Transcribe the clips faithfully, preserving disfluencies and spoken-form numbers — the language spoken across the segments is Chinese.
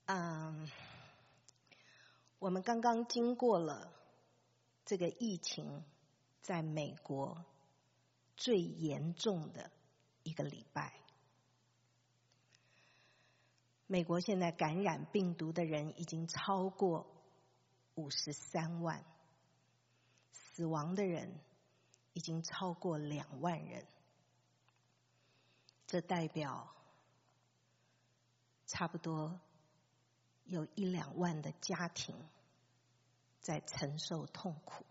嗯，我们刚刚经过了这个疫情在美国最严重的一个礼拜。美国现在感染病毒的人已经超过五十三万，死亡的人已经超过两万人。这代表差不多有一两万的家庭在承受痛苦。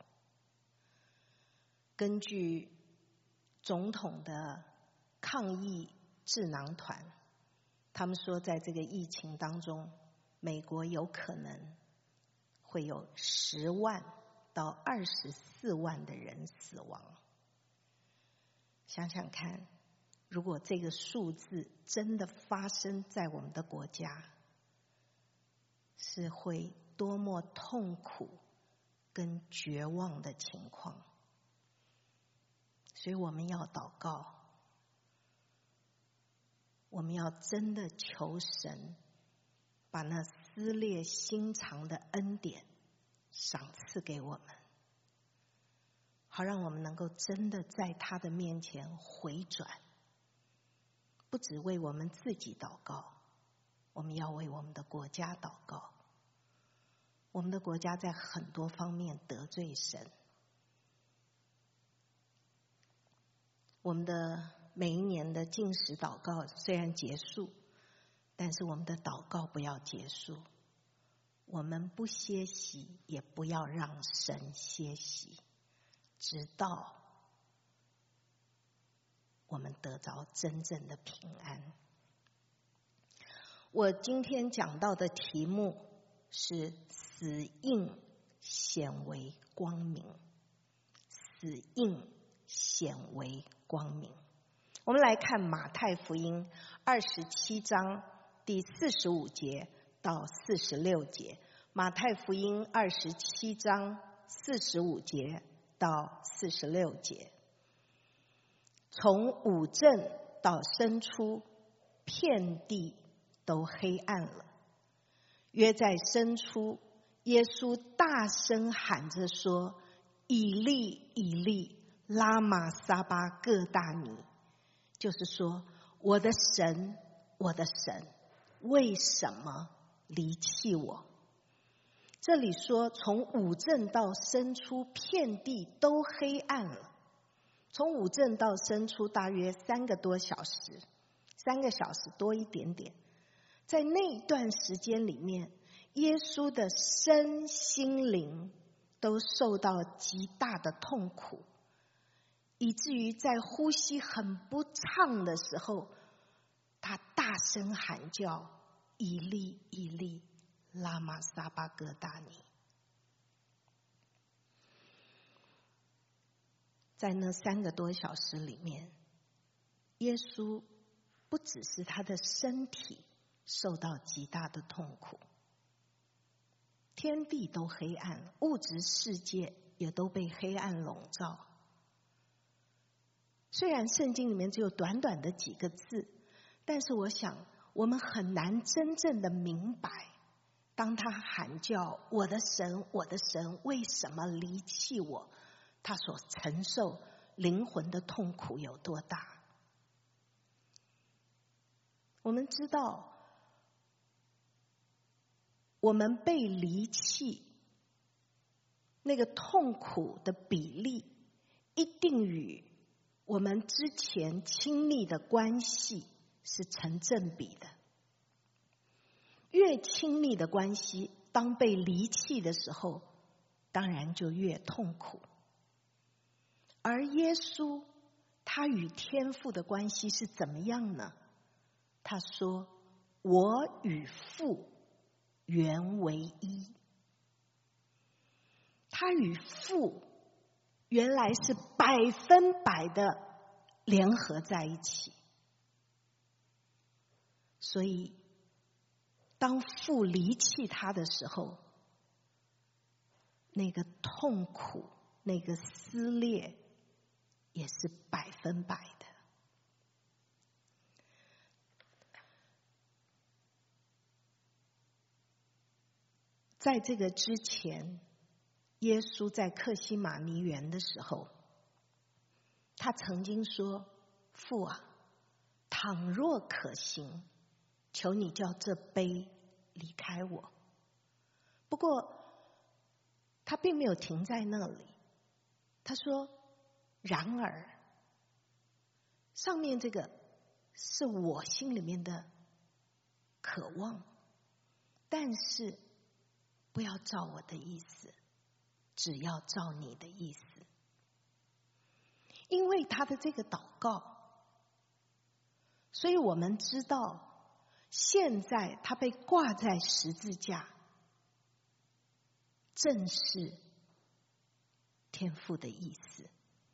根据总统的抗疫智囊团，他们说在这个疫情当中，美国有可能会有十万到二十四万的人死亡。想想看，如果这个数字真的发生在我们的国家，是会多么痛苦跟绝望的情况。所以我们要祷告，我们要真的求神把那撕裂心肠的恩典赏赐给我们，好让我们能够真的在他的面前回转，不只为我们自己祷告，我们要为我们的国家祷告。我们的国家在很多方面得罪神，我们的每一年的禁食祷告虽然结束，但是我们的祷告不要结束，我们不歇息，也不要让神歇息，直到我们得着真正的平安。我今天讲到的题目是死印显为光明，死印显为光明。我们来看马太福音二十七章第四十五节到四十六节。马太福音二十七章四十五节到四十六节。从午正到申初，遍地都黑暗了。约在申初，耶稣大声喊着说：以利以利，拉玛撒巴各大尼，就是说，我的神，我的神，为什么离弃我？这里说从午正到申初，遍地都黑暗了。从午正到申初大约三个多小时，三个小时多一点点。在那一段时间里面，耶稣的身心灵都受到极大的痛苦，以至于在呼吸很不畅的时候，他大声喊叫：以利以利，拉玛撒巴各大尼。在那三个多小时里面，耶稣不只是他的身体受到极大的痛苦，天地都黑暗，物质世界也都被黑暗笼罩。虽然圣经里面只有短短的几个字，但是我想我们很难真正的明白，当他喊叫我的神，我的神，为什么离弃我，他所承受灵魂的痛苦有多大。我们知道，我们被离弃那个痛苦的比例，一定与我们之前亲密的关系是成正比的。越亲密的关系，当被离弃的时候，当然就越痛苦。而耶稣他与天父的关系是怎么样呢？他说：我与父原为一。他与父原来是百分百的联合在一起。所以当父离弃他的时候，那个痛苦，那个撕裂也是百分百的。 在这个之前，耶稣在客西马尼园的时候，他曾经说：父啊，倘若可行，求你叫这杯离开我。不过他并没有停在那里，他说：然而，上面这个是我心里面的渴望，但是不要照我的意思，只要照你的意思。因为他的这个祷告，所以我们知道现在他被挂在十字架，正是天父的意思。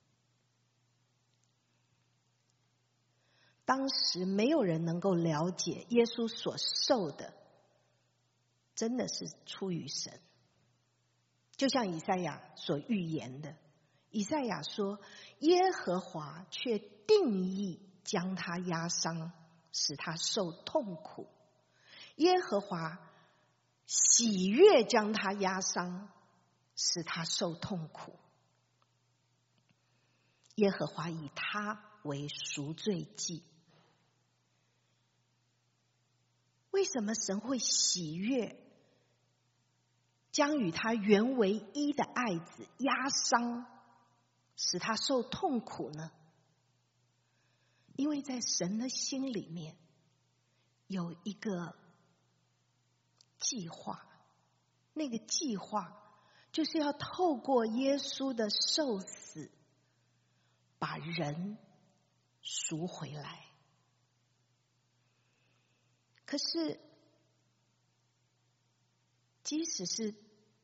当时没有人能够了解耶稣所受的真的是出于神，就像以赛亚所预言的，以赛亚说：耶和华却定义将他压伤，使他受痛苦。耶和华喜悦将他压伤，使他受痛苦。耶和华以他为赎罪祭。为什么神会喜悦将与他原为一的爱子压伤，使他受痛苦呢？因为在神的心里面有一个计划，那个计划就是要透过耶稣的受死，把人赎回来。可是即使是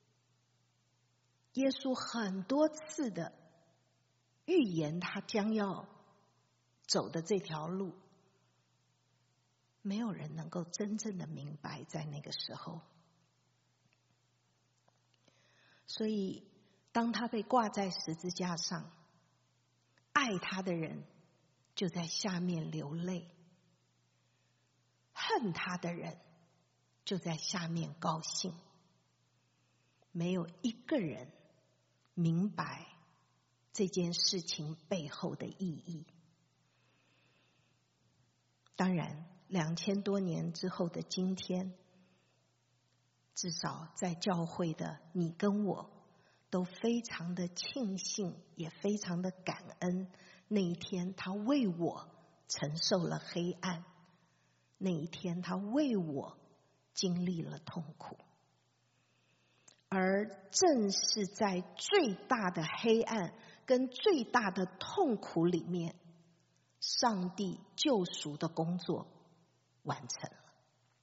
耶稣很多次的预言他将要走的这条路，没有人能够真正的明白在那个时候。所以当他被挂在十字架上，爱他的人就在下面流泪，恨他的人就在下面高兴。没有一个人明白这件事情背后的意义。当然，两千多年之后的今天，至少在教会的你跟我都非常的庆幸，也非常的感恩那一天他为我承受了黑暗，那一天他为我经历了痛苦。而正是在最大的黑暗跟最大的痛苦里面，上帝救赎的工作完成了。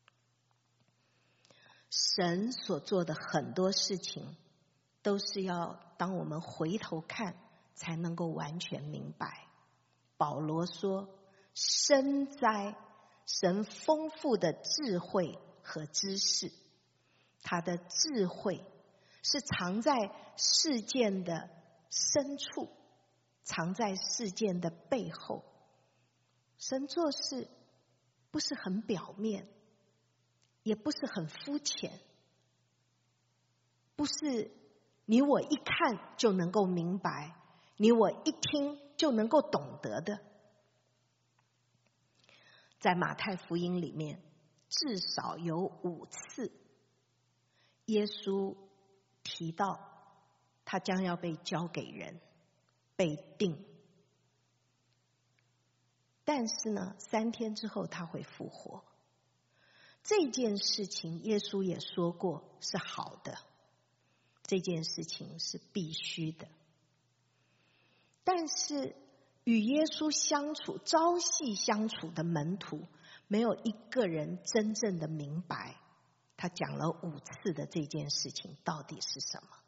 神所做的很多事情，都是要当我们回头看才能够完全明白。保罗说：深哉，神丰富的智慧和知识，他的智慧是藏在事件的深处，藏在事件的背后。神做事不是很表面，也不是很肤浅，不是你我一看就能够明白，你我一听就能够懂得的。在马太福音里面，至少有五次耶稣提到他将要被交给人，被定。但是呢，三天之后他会复活。这件事情耶稣也说过是好的，这件事情是必须的。但是与耶稣相处、朝夕相处的门徒，没有一个人真正的明白他讲了五次的这件事情到底是什么。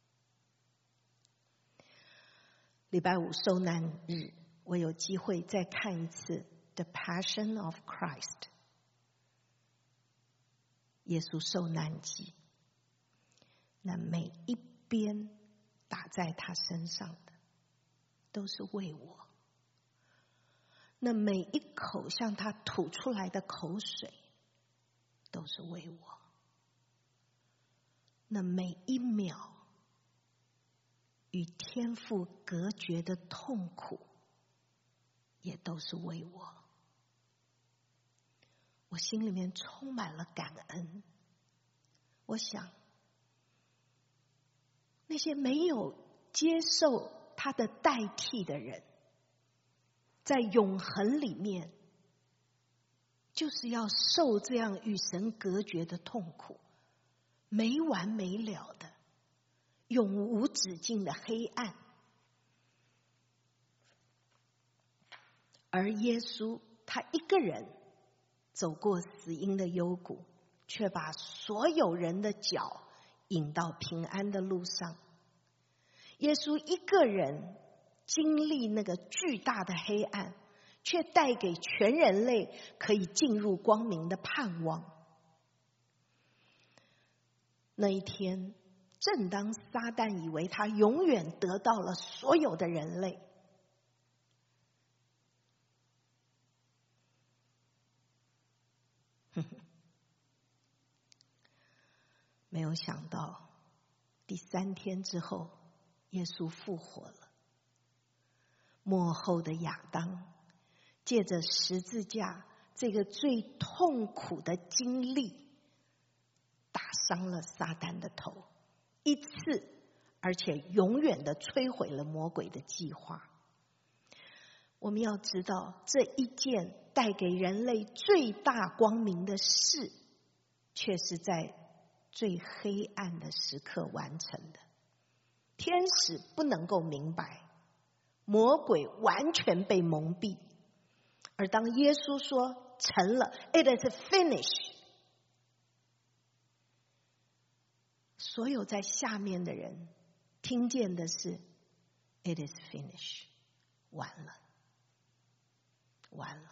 礼拜五受难日，我有机会再看一次《The Passion of Christ》，耶稣受难记。那每一边打在他身上的，都是为我。那每一口向他吐出来的口水，都是为我。 那每一秒与天父隔绝的痛苦，也都是为我。我心里面充满了感恩。我想，那些没有接受他的代替的人，在永恒里面，就是要受这样与神隔绝的痛苦，没完没了的、永无止境的黑暗。而耶稣他一个人走过死荫的幽谷，却把所有人的脚引到平安的路上。耶稣一个人经历那个巨大的黑暗，却带给全人类可以进入光明的盼望。那一天，正当撒旦以为他永远得到了所有的人类，没有想到第三天之后，耶稣复活了。末后的亚当借着十字架这个最痛苦的经历，打伤了撒旦的头，一次，而且永远的摧毁了魔鬼的计划。我们要知道，这一件带给人类最大光明的事，却是在最黑暗的时刻完成的。天使不能够明白，魔鬼完全被蒙蔽。而当耶稣说成了 "It is finished"， 所有在下面的人听见的是 "It is finished"， 完了，完了。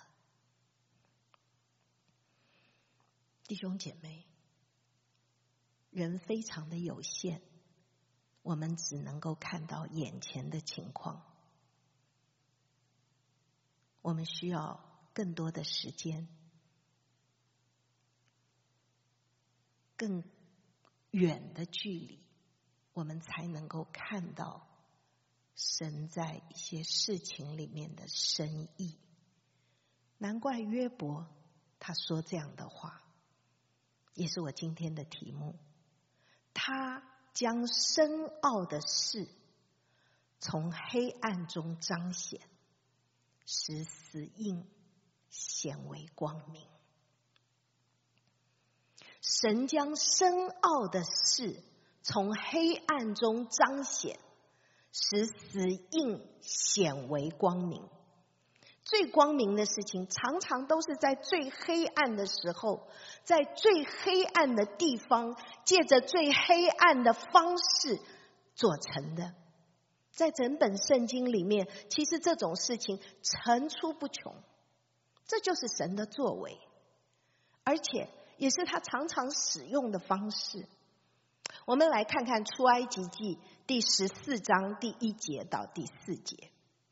弟兄姐妹，人非常的有限，我们只能够看到眼前的情况。我们需要更多的时间，更远的距离，我们才能够看到神在一些事情里面的深意。难怪约伯他说这样的话，也是我今天的题目。他将深奥的事从黑暗中彰显，使死荫显为光明。神将深奥的事从黑暗中彰显，使死荫显为光明。最光明的事情常常都是在最黑暗的时候，在最黑暗的地方，借着最黑暗的方式做成的。在整本圣经里面，其实这种事情层出不穷，这就是神的作为，而且也是他常常使用的方式。我们来看看出埃及记第十四章第一节到第四节。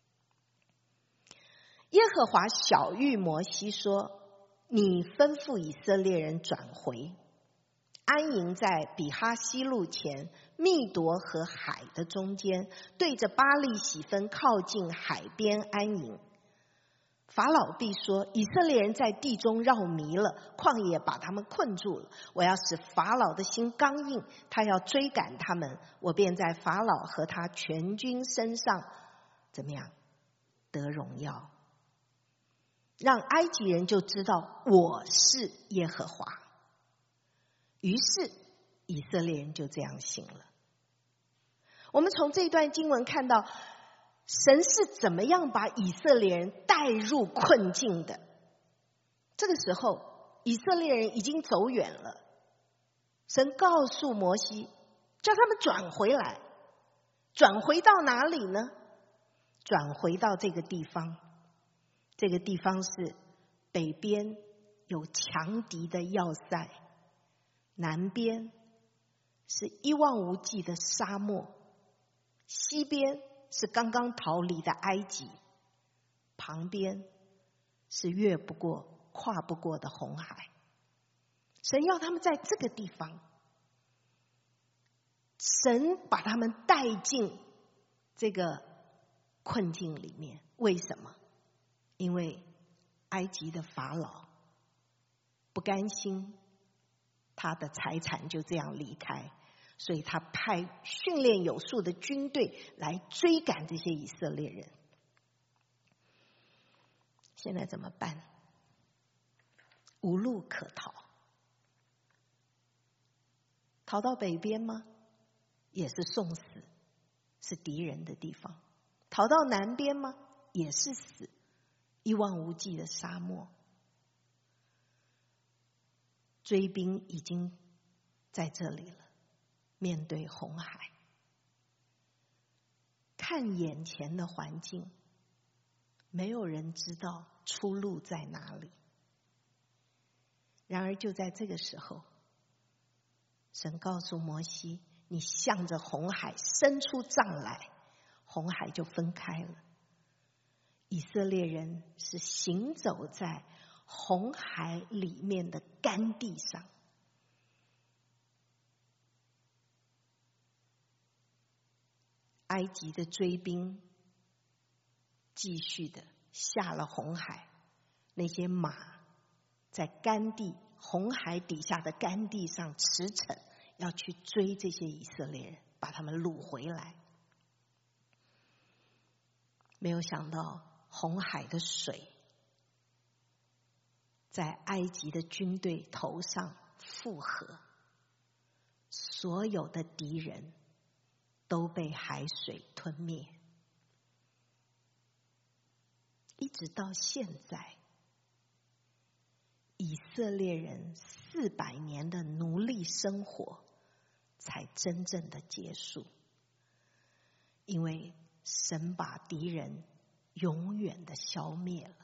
耶和华晓谕摩西说，你吩咐以色列人转回，安营在比哈西路前密夺和海的中间，对着巴力喜分靠近海边安营。法老必说，以色列人在地中绕迷了，旷野把他们困住了，我要使法老的心刚硬，他要追赶他们，我便在法老和他全军身上怎么样得荣耀，让埃及人就知道我是耶和华。于是以色列人就这样行了。我们从这段经文看到，神是怎么样把以色列人带入困境的。这个时候以色列人已经走远了，神告诉摩西，叫他们转回来。转回到哪里呢？转回到这个地方。这个地方是北边有强敌的要塞，南边是一望无际的沙漠，西边是刚刚逃离的埃及，旁边是越不过、跨不过的红海。神要他们在这个地方， 神把他们带进这个困境里面。为什么？因为埃及的法老不甘心他的财产就这样离开，所以他派训练有素的军队来追赶这些以色列人。现在怎么办？无路可逃。逃到北边吗？也是送死，是敌人的地方。逃到南边吗？也是死，一望无际的沙漠。追兵已经在这里了，面对红海，看眼前的环境，没有人知道出路在哪里。然而就在这个时候，神告诉摩西，你向着红海伸出杖来，红海就分开了。以色列人是行走在红海里面的干地上。埃及的追兵继续的下了红海，那些马在干地红海底下的干地上驰骋，要去追这些以色列人，把他们掳回来。没有想到红海的水在埃及的军队头上复合，所有的敌人都被海水吞灭。一直到现在，以色列人四百年的奴隶生活才真正的结束，因为神把敌人永远的消灭了。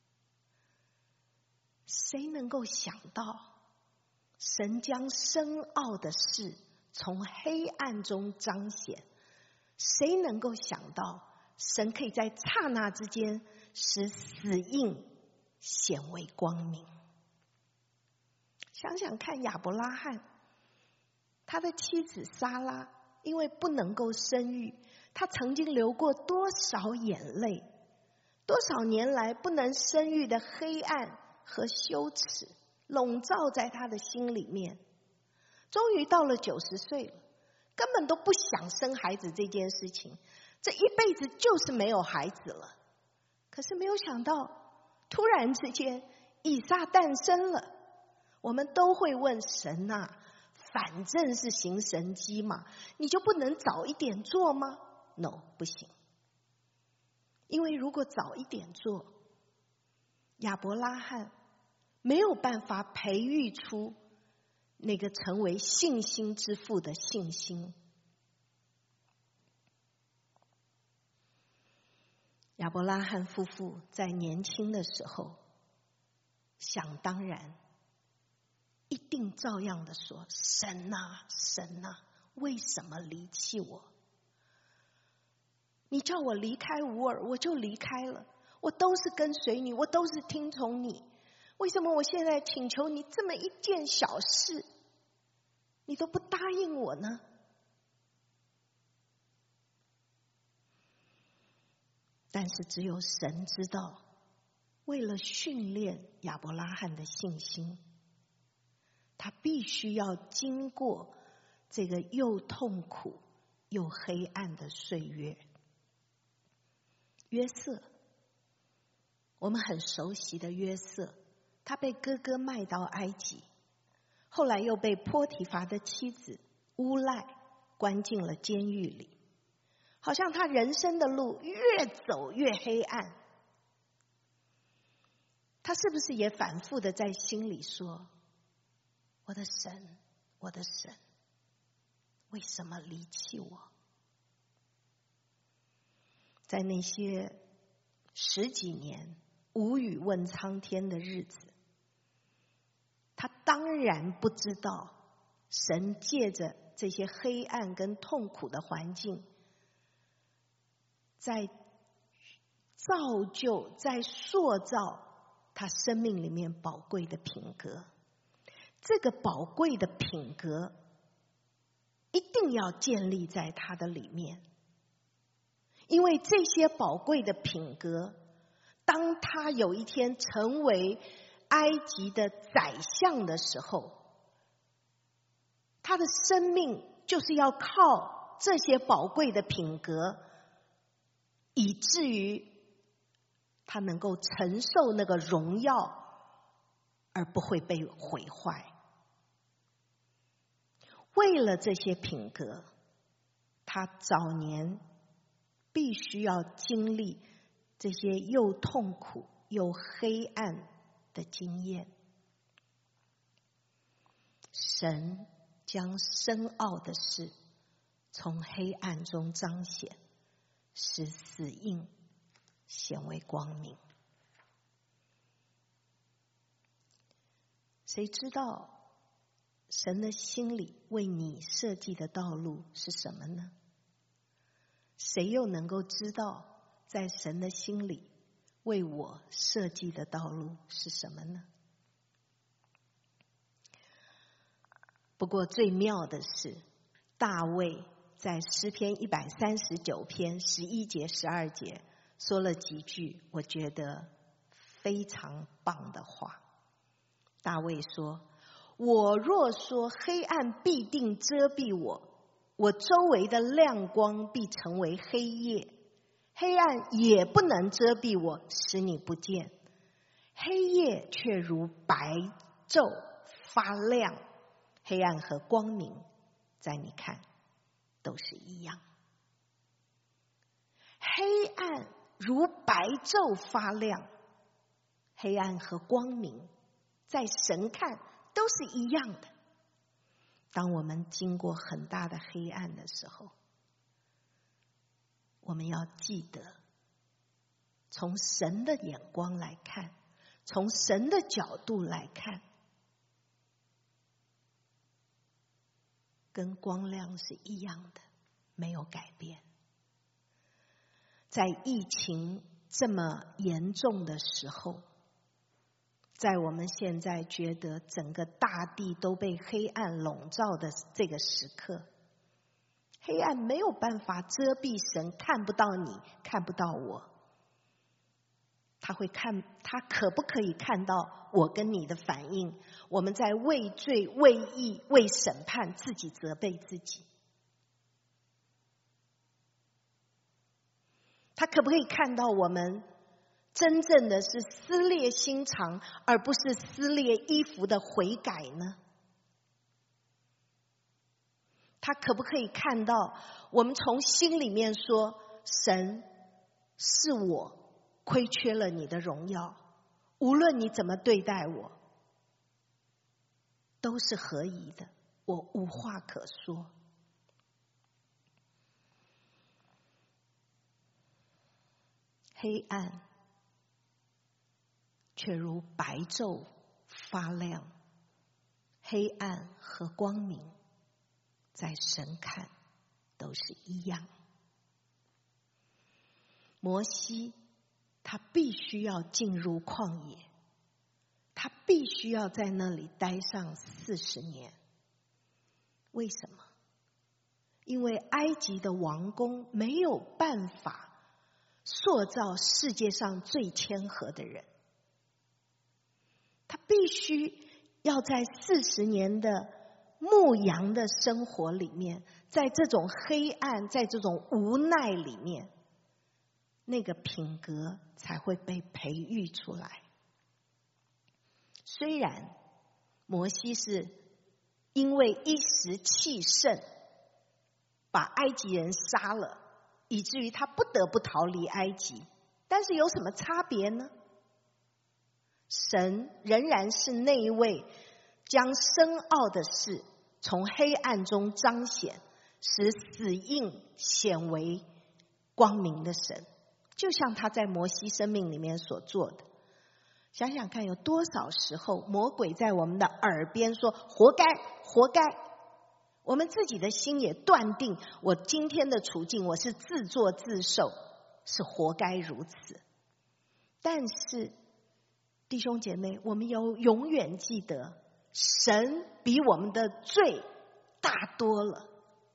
谁能够想到，神将深奥的事从黑暗中彰显？谁能够想到，神可以在刹那之间使死印显为光明？想想看，亚伯拉罕，他的妻子撒拉因为不能够生育，他曾经流过多少眼泪，多少年来不能生育的黑暗和羞耻笼罩在他的心里面。终于到了九十岁了，根本都不想生孩子这件事情，这一辈子就是没有孩子了。可是没有想到，突然之间以撒诞生了。我们都会问神啊，反正是行神迹嘛，你就不能早一点做吗？ No， 不行。因为如果早一点做，亚伯拉罕没有办法培育出那个成为信心之父的信心。亚伯拉罕夫妇在年轻的时候，想当然一定照样的说，神啊神啊，为什么离弃我？你叫我离开吾尔，我就离开了，我都是跟随你，我都是听从你，为什么我现在请求你这么一件小事，你都不答应我呢？但是只有神知道，为了训练亚伯拉罕的信心，他必须要经过这个又痛苦又黑暗的岁月。约瑟，我们很熟悉的约瑟，他被哥哥卖到埃及，后来又被波提乏的妻子乌赖关进了监狱里，好像他人生的路越走越黑暗。他是不是也反复的在心里说，我的神，我的神，为什么离弃我？在那些十几年无语问苍天的日子，他当然不知道神借着这些黑暗跟痛苦的环境，在造就，在塑造他生命里面宝贵的品格。这个宝贵的品格一定要建立在他的里面，因为这些宝贵的品格，当他有一天成为埃及的宰相的时候，他的生命就是要靠这些宝贵的品格，以至于他能够承受那个荣耀，而不会被毁坏。为了这些品格，他早年必须要经历这些又痛苦又黑暗的经验。神将深奥的事从黑暗中彰显，使死荫显为光明。谁知道神的心里为你设计的道路是什么呢？谁又能够知道在神的心里为我设计的道路是什么呢？不过最妙的是，大卫在诗篇一百三十九篇十一节十二节说了几句我觉得非常棒的话。大卫说，我若说黑暗必定遮蔽我，我周围的亮光必成为黑夜，黑暗也不能遮蔽我，使你不见。黑夜却如白昼发亮，黑暗和光明在你看都是一样。黑暗如白昼发亮，黑暗和光明在神看都是一样的。当我们经过很大的黑暗的时候，我们要记得，从神的眼光来看，从神的角度来看，跟光亮是一样的，没有改变。在疫情这么严重的时候，在我们现在觉得整个大地都被黑暗笼罩的这个时刻，黑暗没有办法遮蔽神，看不到你，看不到我。他会看，他可不可以看到我跟你的反应？我们在为罪、为义、为审判自己责备自己。他可不可以看到我们真正的是撕裂心肠，而不是撕裂衣服的悔改呢？他可不可以看到我们从心里面说，神，是我亏缺了你的荣耀，无论你怎么对待我，都是合宜的，我无话可说。黑暗却如白昼发亮，黑暗和光明在神看都是一样。摩西他必须要进入旷野，他必须要在那里待上四十年。为什么？因为埃及的王宫没有办法塑造世界上最谦和的人，他必须要在四十年的牧羊的生活里面，在这种黑暗，在这种无奈里面，那个品格才会被培育出来。虽然摩西是因为一时气盛把埃及人杀了，以至于他不得不逃离埃及，但是有什么差别呢？神仍然是那一位将深奥的事从黑暗中彰显，使死荫显为光明的神，就像他在摩西生命里面所做的。想想看，有多少时候魔鬼在我们的耳边说活该活该，我们自己的心也断定我今天的处境我是自作自受，是活该如此。但是弟兄姐妹，我们要永远记得，神比我们的罪大多了，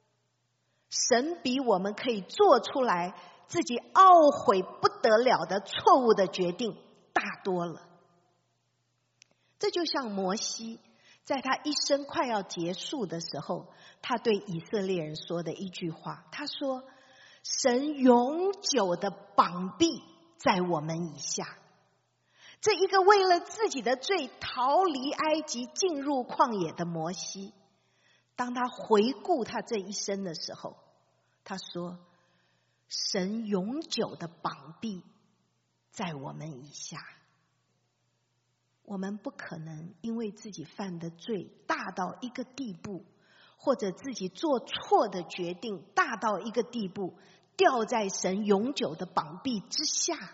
神比我们可以做出来自己懊悔不得了的错误的决定大多了。这就像摩西在他一生快要结束的时候，他对以色列人说的一句话，他说：神永久的绑臂在我们以下。这一个为了自己的罪逃离埃及进入旷野的摩西，当他回顾他这一生的时候，他说：神永久的绑臂在我们以下。我们不可能因为自己犯的罪大到一个地步，或者自己做错的决定大到一个地步，掉在神永久的绑臂之下。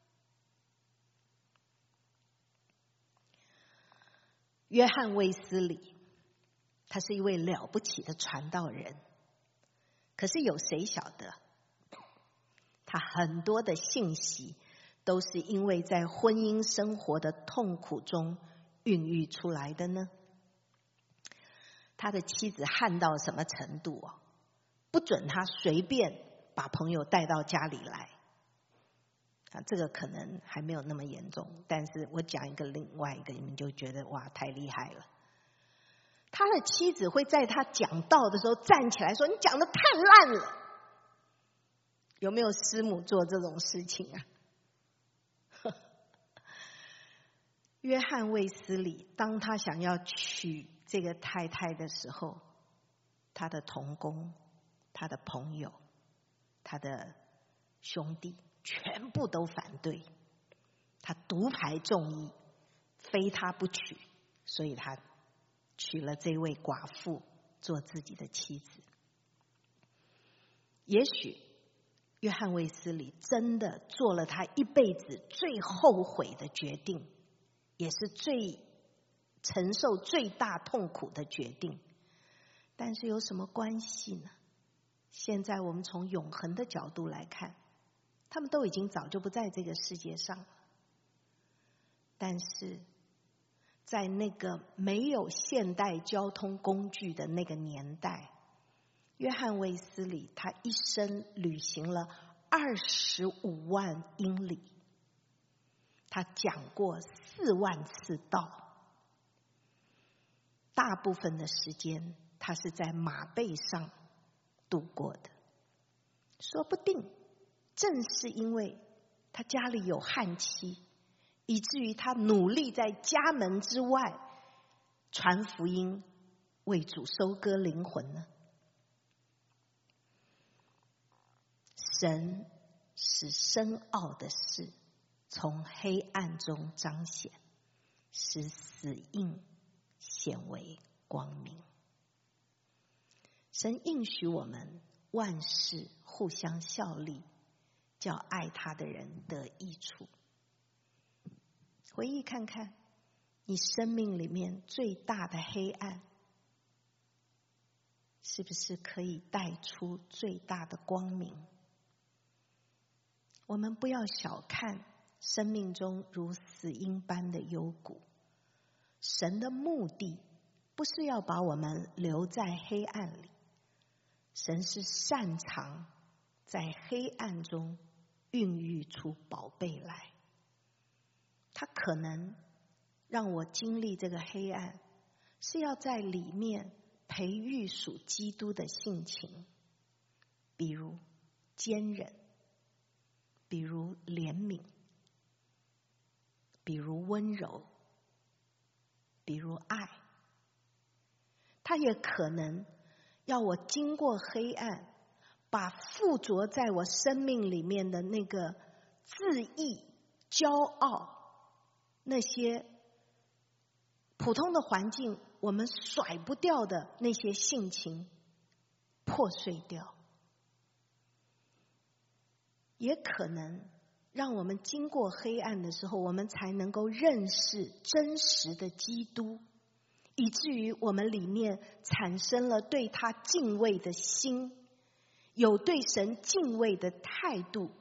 约翰卫斯理，他是一位了不起的传道人，可是有谁晓得他很多的信息都是因为在婚姻生活的痛苦中孕育出来的呢？他的妻子悍到什么程度啊？不准他随便把朋友带到家里来啊，这个可能还没有那么严重，但是我讲一个另外一个，你们就觉得哇，太厉害了。他的妻子会在他讲道的时候站起来说：你讲的太烂了。有没有师母做这种事情啊？约翰卫斯理当他想要娶这个太太的时候，他的同工、他的朋友、他的兄弟全部都反对，他独排众议，非他不娶，所以他娶了这位寡妇做自己的妻子。也许约翰卫斯理真的做了他一辈子最后悔的决定，也是最承受最大痛苦的决定，但是有什么关系呢？现在我们从永恒的角度来看，他们都已经早就不在这个世界上了。但是在那个没有现代交通工具的那个年代，约翰卫斯理他一生旅行了二十五万英里，他讲过四万次道，大部分的时间他是在马背上度过的。说不定正是因为他家里有悍妻，以至于他努力在家门之外传福音，为主收割灵魂呢。神使深奥的事从黑暗中彰显，使死荫显为光明。神应许我们万事互相效力，叫爱他的人得益处。回忆看看，你生命里面最大的黑暗，是不是可以带出最大的光明？我们不要小看生命中如死荫般的幽谷，神的目的不是要把我们留在黑暗里，神是擅长在黑暗中孕育出宝贝来。他可能让我经历这个黑暗，是要在里面培育属基督的性情，比如坚忍，比如怜悯，比如温柔，比如爱。他也可能要我经过黑暗，把附着在我生命里面的那个自义、骄傲，那些普通的环境我们甩不掉的那些性情破碎掉。也可能让我们经过黑暗的时候，我们才能够认识真实的基督，以至于我们里面产生了对他敬畏的心，有对神敬畏的态度。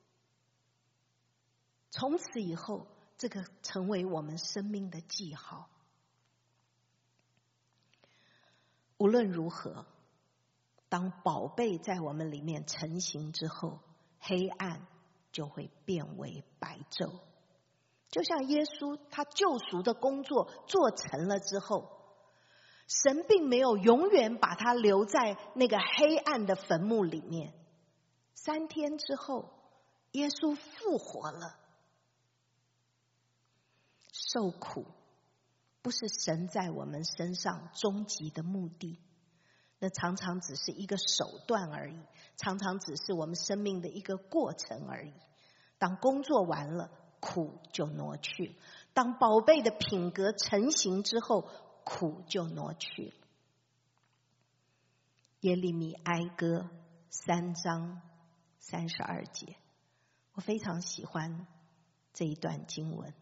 从此以后，这个成为我们生命的记号。无论如何， 当宝贝在我们里面成型之后，黑暗就会变为白昼。就像耶稣他救赎的工作做成了之后，神并没有永远把他留在那个黑暗的坟墓里面。三天之后，耶稣复活了。受苦不是神在我们身上终极的目的，那常常只是一个手段而已，常常只是我们生命的一个过程而已。当工作完了，苦就挪去了；当宝贝的品格成型之后，苦就挪去了。耶利米哀歌三章三十二节，我非常喜欢这一段经文。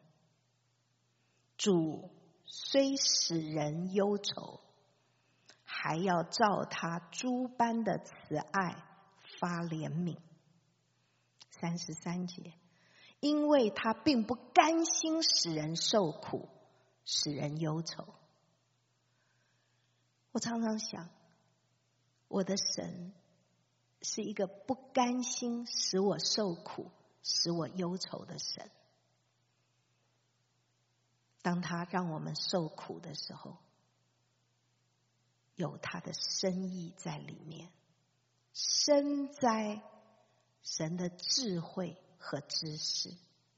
主虽使人忧愁，还要照他诸般的慈爱发怜悯。三十三节，因为他并不甘心使人受苦，使人忧愁。我常常想，我的神是一个不甘心使我受苦、使我忧愁的神。当他让我们受苦的时候，有他的深意在里面，深哉神的智慧和知识。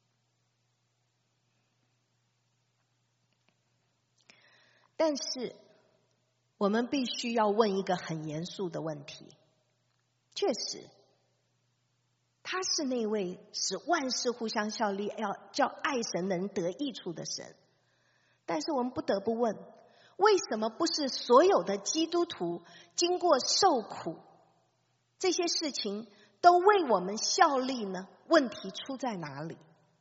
但是我们必须要问一个很严肃的问题，确实他是那位使万事互相效力，要叫爱神能得益处的神。但是我们不得不问，为什么不是所有的基督徒经过受苦，这些事情都为我们效力呢？问题出在哪里？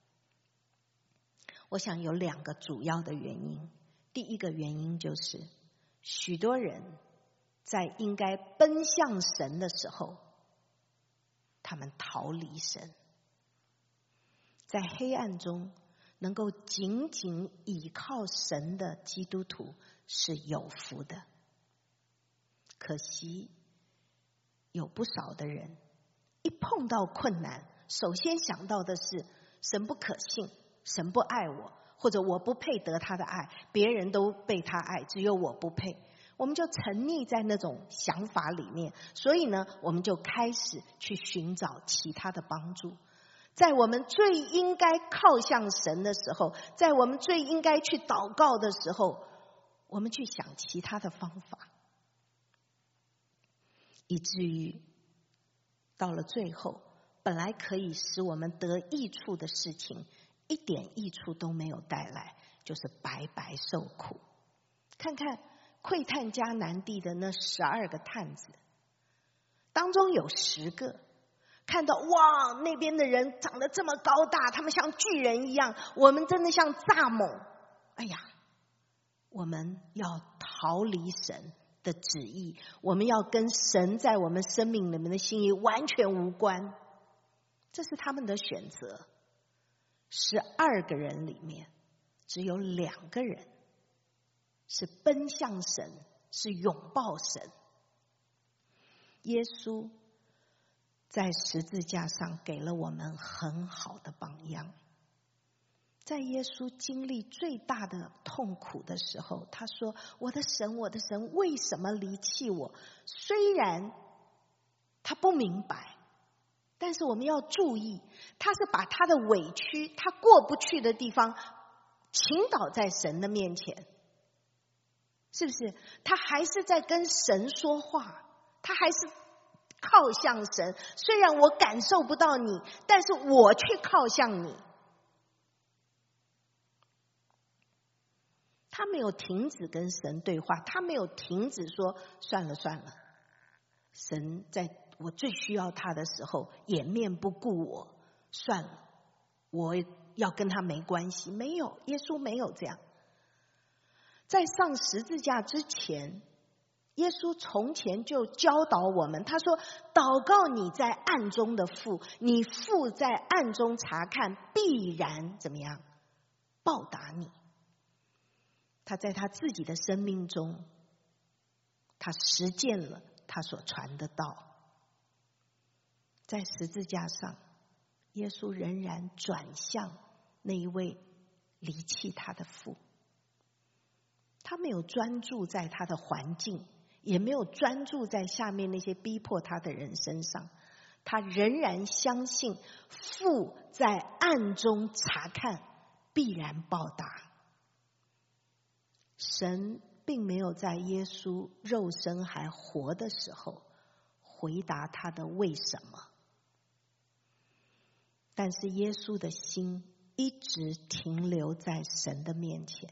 我想有两个主要的原因。第一个原因就是，许多人在应该奔向神的时候，他们逃离神。在黑暗中能够紧紧倚靠神的基督徒是有福的。可惜有不少的人一碰到困难，首先想到的是神不可信，神不爱我，或者我不配得他的爱，别人都被他爱，只有我不配。我们就沉溺在那种想法里面，所以呢，我们就开始去寻找其他的帮助。在我们最应该靠向神的时候，在我们最应该去祷告的时候，我们去想其他的方法，以至于到了最后，本来可以使我们得益处的事情，一点益处都没有带来，就是白白受苦。看看窥探迦南地的那十二个探子，当中有十个看到哇，那边的人长得这么高大，他们像巨人一样，我们真的像蚱蜢。哎呀，我们要逃离神的旨意，我们要跟神在我们生命里面的心意完全无关，这是他们的选择。十二个人里面只有两个人是奔向神，是拥抱神。耶稣在十字架上给了我们很好的榜样。在耶稣经历最大的痛苦的时候，他说，我的神，我的神，为什么离弃我？虽然他不明白，但是我们要注意，他是把他的委屈，他过不去的地方倾倒在神的面前，是不是？他还是在跟神说话，他还是靠向神。虽然我感受不到你，但是我去靠向你。他没有停止跟神对话，他没有停止说算了算了，神在我最需要他的时候掩面不顾我，算了，我要跟他没关系。没有，耶稣没有这样。在上十字架之前，耶稣从前就教导我们，他说，祷告你在暗中的父，你父在暗中查看，必然怎么样报答你。他在他自己的生命中，他实践了他他所传的道。在十字架上，耶稣仍然转向那一位离弃他的父。他没有专注在他的环境，也没有专注在下面那些逼迫他的人身上，他仍然相信父在暗中查看，必然报答。神并没有在耶稣肉身还活的时候回答他的为什么，但是耶稣的心一直停留在神的面前。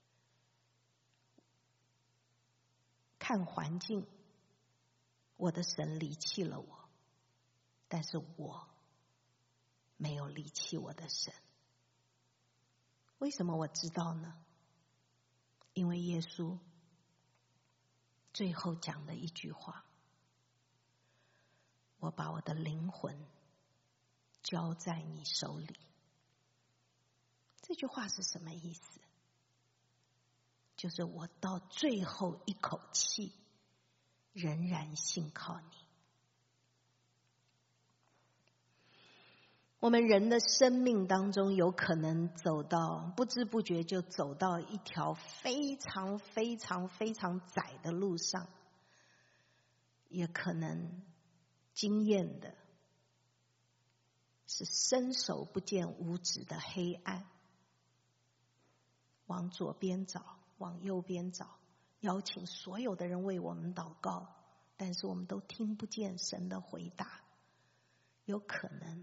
看环境，我的神离弃了我，但是我没有离弃我的神。为什么我知道呢？因为耶稣最后讲的一句话：我把我的灵魂交在你手里。这句话是什么意思？就是我到最后一口气仍然信靠你。我们人的生命当中有可能走到不知不觉就走到一条非常非常非常窄的路上，也可能经验的是伸手不见五指的黑暗，往左边找，往右边找，邀请所有的人为我们祷告，但是我们都听不见神的回答。有可能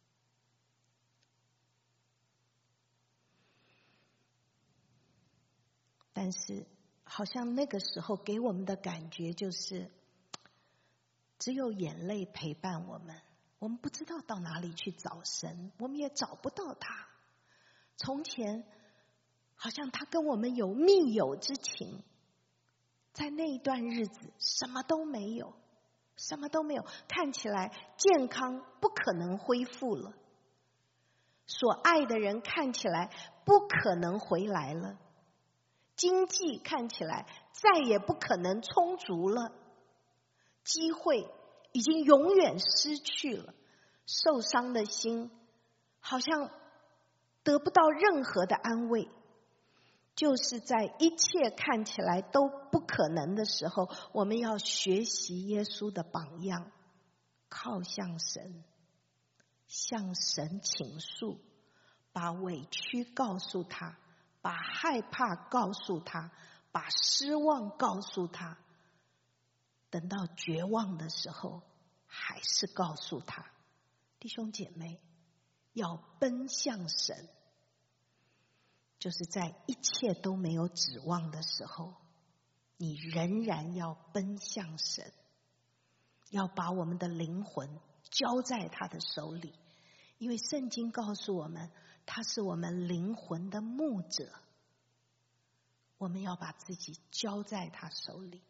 但是好像那个时候给我们的感觉就是只有眼泪陪伴我们，我们不知道到哪里去找神，我们也找不到他。从前好像他跟我们有密友之情，在那一段日子什么都没有，什么都没有，看起来健康不可能恢复了，所爱的人看起来不可能回来了，经济看起来再也不可能充足了，机会已经永远失去了，受伤的心好像得不到任何的安慰。就是在一切看起来都不可能的时候，我们要学习耶稣的榜样，靠向神，向神倾诉，把委屈告诉他，把害怕告诉他，把失望告诉他，等到绝望的时候还是告诉他。弟兄姐妹，要奔向神，就是在一切都没有指望的时候，你仍然要奔向神，要把我们的灵魂交在他的手里，因为圣经告诉我们他是我们灵魂的牧者，我们要把自己交在他手里。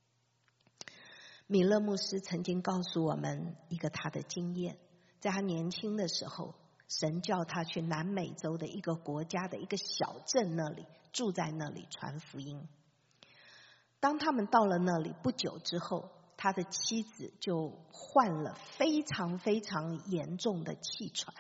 米勒牧师曾经告诉我们一个他的经验，在他年轻的时候，神叫他去南美洲的一个国家的一个小镇那里，住在那里传福音。当他们到了那里不久之后，他的妻子就患了非常非常严重的气喘，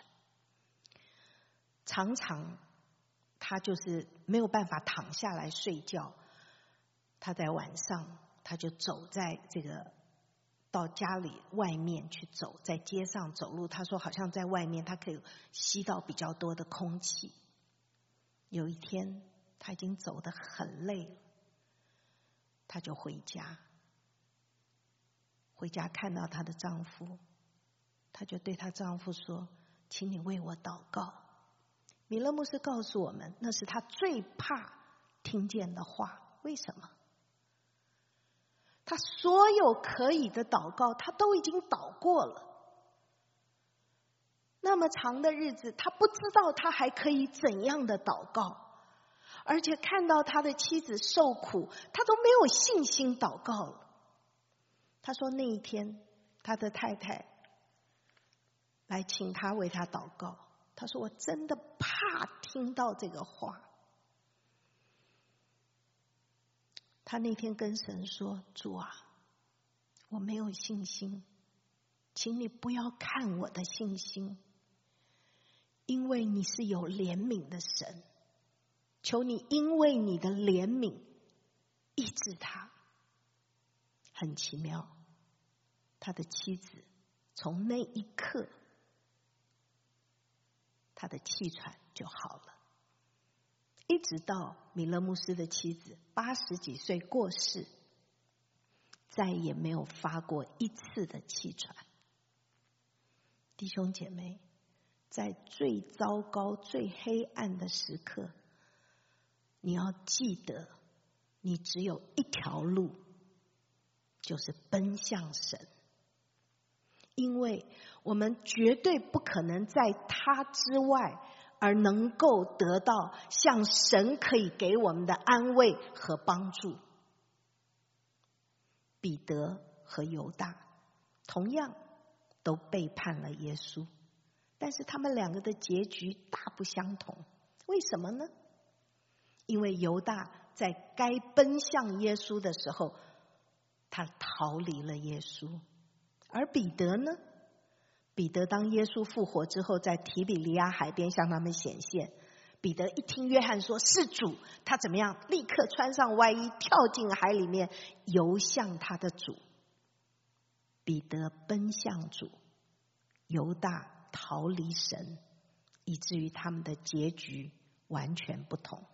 常常他就是没有办法躺下来睡觉，他在晚上他就走在这个到家里外面去走，在街上走路，他说好像在外面他可以吸到比较多的空气。有一天他已经走得很累了，他就回家，回家看到她的丈夫，她就对她丈夫说，请你为我祷告。米勒牧师告诉我们，那是他最怕听见的话。为什么？他所有可以的祷告他都已经祷过了，那么长的日子他不知道他还可以怎样的祷告，而且看到他的妻子受苦，他都没有信心祷告了。他说那一天他的太太来请他为他祷告，他说我真的怕听到这个话。他那天跟神说，主啊， 我没有信心，请你不要看我的信心，因为你是有怜悯的神，求你因为你的怜悯医治他。很奇妙，他的妻子从那一刻，他的气喘就好了，一直到米勒牧师的妻子八十几岁过世，再也没有发过一次的气喘。弟兄姐妹，在最糟糕最黑暗的时刻，你要记得你只有一条路，就是奔向神，因为我们绝对不可能在他之外而能够得到像神可以给我们的安慰和帮助。彼得和犹大同样都背叛了耶稣，但是他们两个的结局大不相同。为什么呢？因为犹大在该奔向耶稣的时候，他逃离了耶稣。而彼得呢？彼得当耶稣复活之后，在提比利亚海边向他们显现，彼得一听约翰说是主，他怎么样？立刻穿上外衣，跳进海里面，游向他的主。彼得奔向主，犹大逃离神，以至于他们的结局完全不同。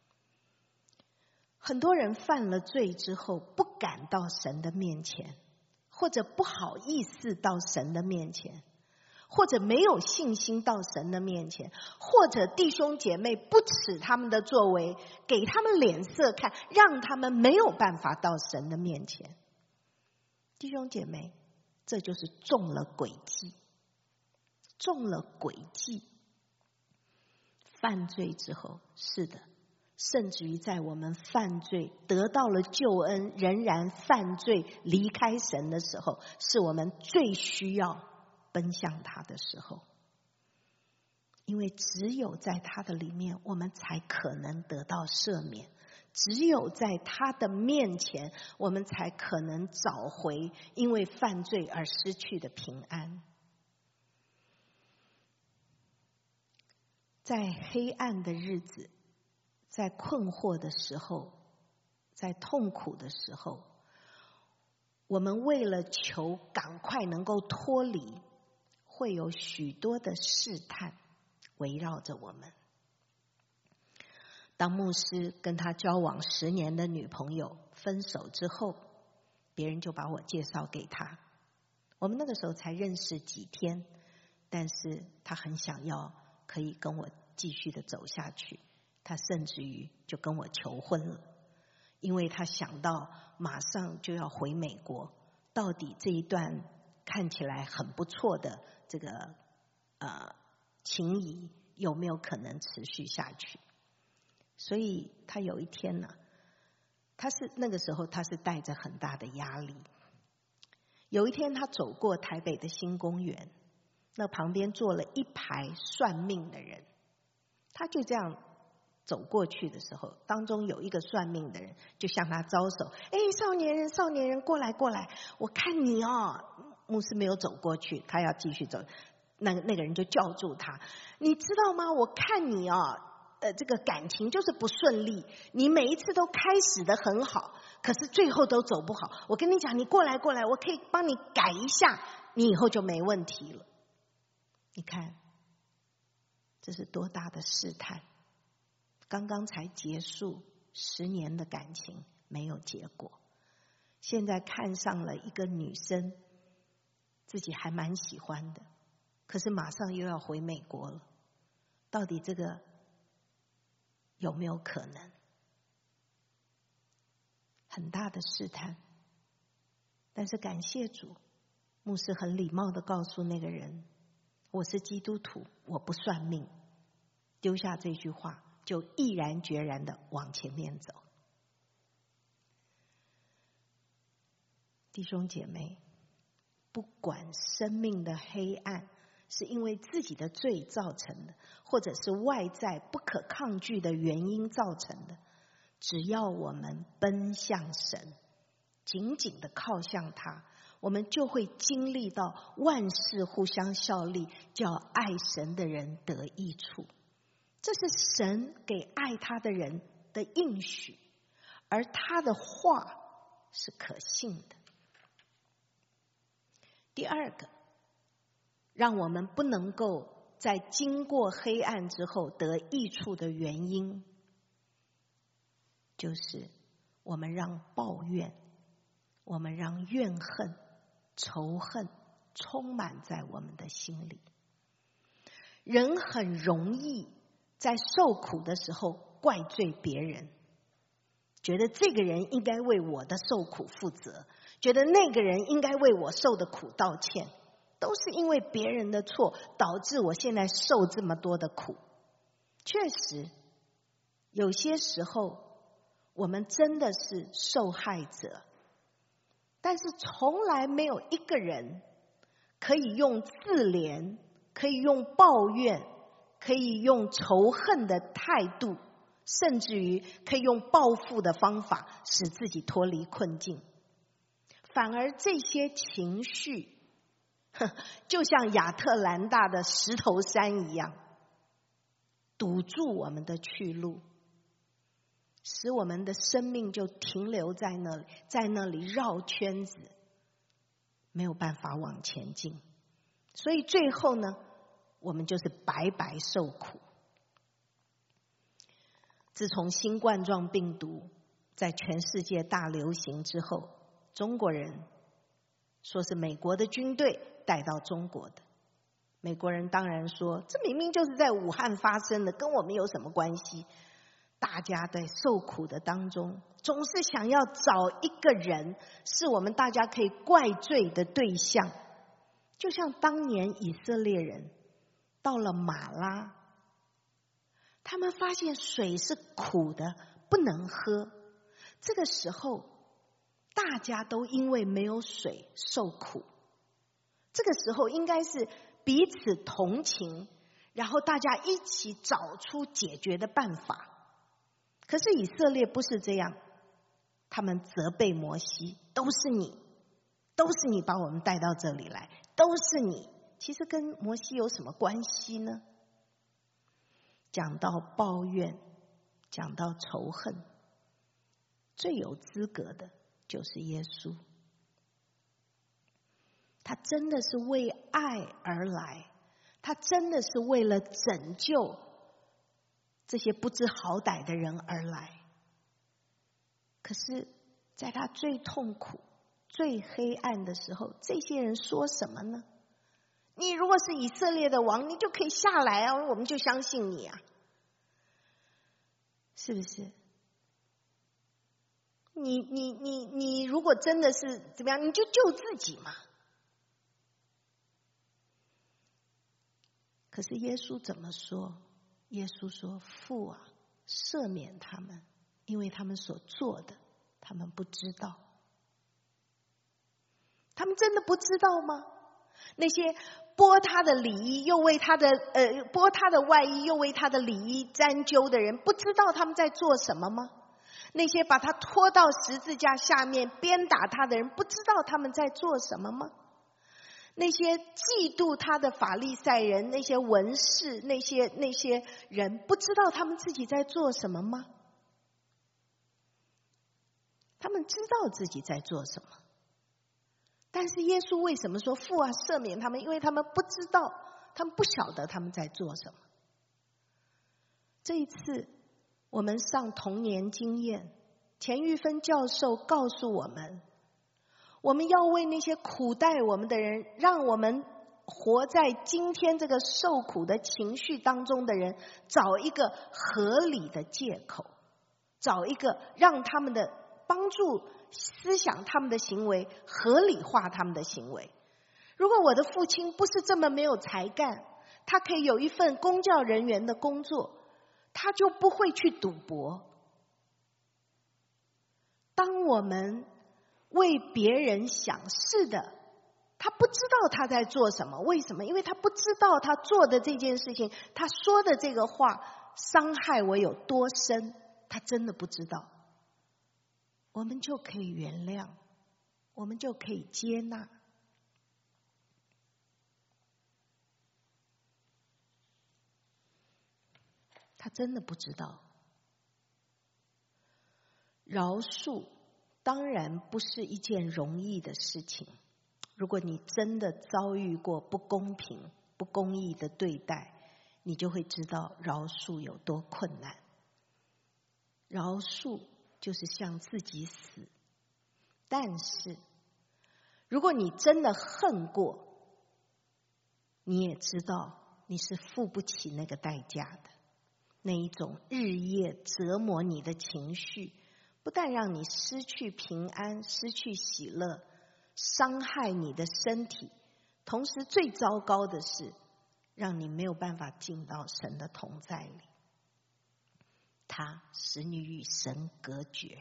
很多人犯了罪之后，不敢到神的面前，或者不好意思到神的面前，或者没有信心到神的面前，或者弟兄姐妹不耻他们的作为，给他们脸色看，让他们没有办法到神的面前。弟兄姐妹，这就是中了诡计，中了诡计。犯罪之后，是的，甚至于在我们犯罪得到了救恩，仍然犯罪离开神的时候，是我们最需要奔向他的时候。因为只有在他的里面，我们才可能得到赦免，只有在他的面前，我们才可能找回因为犯罪而失去的平安。在黑暗的日子，在困惑的时候，在痛苦的时候，我们为了求赶快能够脱离，会有许多的试探围绕着我们。当牧师跟他交往十年的女朋友分手之后，别人就把我介绍给他。我们那个时候才认识几天，但是他很想要可以跟我继续的走下去，他甚至于就跟我求婚了，因为他想到马上就要回美国，到底这一段看起来很不错的这个呃情谊有没有可能持续下去。所以他有一天呢，他是那个时候他是带着很大的压力。有一天他走过台北的新公园，那旁边坐了一排算命的人，他就这样走过去的时候，当中有一个算命的人就向他招手，哎，少年人少年人过来过来，我看你哦。牧师没有走过去，他要继续走，那个那个人就叫住他，你知道吗？我看你哦呃，这个感情就是不顺利，你每一次都开始的很好，可是最后都走不好。我跟你讲，你过来过来，我可以帮你改一下，你以后就没问题了。你看，这是多大的试探！刚刚才结束十年的感情，没有结果，现在看上了一个女生，自己还蛮喜欢的，可是马上又要回美国了，到底这个有没有可能？很大的试探。但是感谢主，牧师很礼貌地告诉那个人，我是基督徒，我不算命，丢下这句话，就毅然决然地往前面走。弟兄姐妹，不管生命的黑暗是因为自己的罪造成的，或者是外在不可抗拒的原因造成的，只要我们奔向神， 紧紧的靠向他，我们就会经历到万事互相效力，叫爱神的人得益处。这是神给爱他的人的应许，而他的话是可信的。第二个，让我们不能够在经过黑暗之后得益处的原因，就是我们让抱怨，我们让怨恨、仇恨充满在我们的心里。人很容易在受苦的时候怪罪别人，觉得这个人应该为我的受苦负责，觉得那个人应该为我受的苦道歉，都是因为别人的错导致我现在受这么多的苦。确实，有些时候我们真的是受害者，但是从来没有一个人可以用自怜，可以用抱怨，可以用仇恨的态度，甚至于可以用报复的方法使自己脱离困境。反而这些情绪就像亚特兰大的石头山一样，堵住我们的去路，使我们的生命就停留在那里，在那里绕圈子，没有办法往前进。所以最后呢，我们就是白白受苦。自从新冠状病毒在全世界大流行之后，中国人说是美国的军队带到中国的。美国人当然说，这明明就是在武汉发生的，跟我们有什么关系？大家在受苦的当中，总是想要找一个人是我们大家可以怪罪的对象。就像当年以色列人到了马拉，他们发现水是苦的，不能喝。这个时候大家都因为没有水受苦，这个时候应该是彼此同情，然后大家一起找出解决的办法。可是以色列不是这样，他们责备摩西，都是你，都是你把我们带到这里来，都是你。其实跟摩西有什么关系呢？讲到抱怨，讲到仇恨，最有资格的就是耶稣。他真的是为爱而来，他真的是为了拯救这些不知好歹的人而来。可是在他最痛苦、最黑暗的时候，这些人说什么呢？你如果是以色列的王，你就可以下来啊，我们就相信你啊，是不是？你你你你如果真的是怎么样，你就救自己嘛。可是耶稣怎么说？耶稣说：父啊，赦免他们，因为他们所做的，他们不知道。他们真的不知道吗？那些剥他的里衣，又为他的呃剥他的外衣，又为他的里衣沾揪的人，不知道他们在做什么吗？那些把他拖到十字架下面鞭打他的人，不知道他们在做什么吗？那些嫉妒他的法利赛人，那些文士，那些那些人，不知道他们自己在做什么吗？他们知道自己在做什么，但是耶稣为什么说父啊赦免他们？因为他们不知道，他们不晓得他们在做什么。这一次我们上童年经验，钱玉芬教授告诉我们，我们要为那些苦待我们的人，让我们活在今天这个受苦的情绪当中的人，找一个合理的借口，找一个让他们的帮助思想他们的行为合理化他们的行为。如果我的父亲不是这么没有才干，他可以有一份公教人员的工作，他就不会去赌博。当我们为别人想，是的，他不知道他在做什么。为什么？因为他不知道他做的这件事情，他说的这个话伤害我有多深，他真的不知道。我们就可以原谅， 我们就可以接纳。他真的不知道，饶恕当然不是一件容易的事情。如果你真的遭遇过不公平、不公义的对待，你就会知道饶恕有多困难。饶恕就是向自己死。但是如果你真的恨过，你也知道你是付不起那个代价的。那一种日夜折磨你的情绪，不但让你失去平安、失去喜乐，伤害你的身体，同时最糟糕的是让你没有办法进到神的同在里。它使你与神隔绝。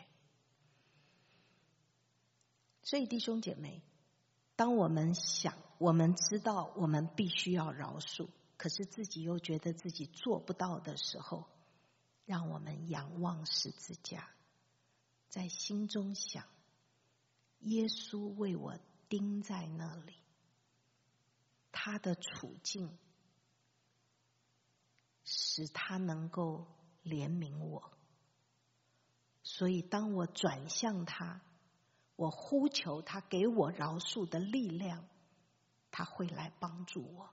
所以弟兄姐妹，当我们想，我们知道我们必须要饶恕，可是自己又觉得自己做不到的时候，让我们仰望十字架，在心中想，耶稣为我钉在那里，他的处境使他能够怜悯我。所以当我转向他，我呼求他给我饶恕的力量，他会来帮助我。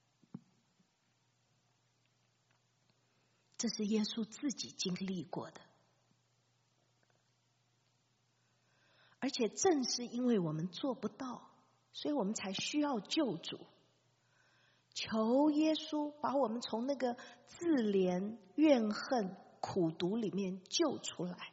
这是耶稣自己经历过的。而且正是因为我们做不到，所以我们才需要救主。求耶稣把我们从那个自怜、怨恨、苦毒里面救出来。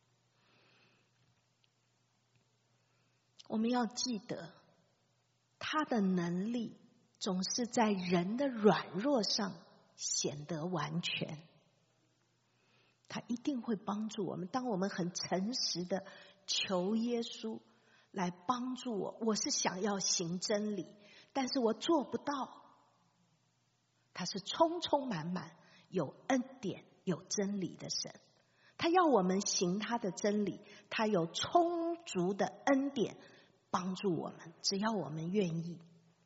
我们要记得，他的能力总是在人的软弱上显得完全。他一定会帮助我们。当我们很诚实的求耶稣来帮助我，我是想要行真理，但是我做不到。他是充充满满有恩典有真理的神，他要我们行他的真理，他有充足的恩典帮助我们，只要我们愿意。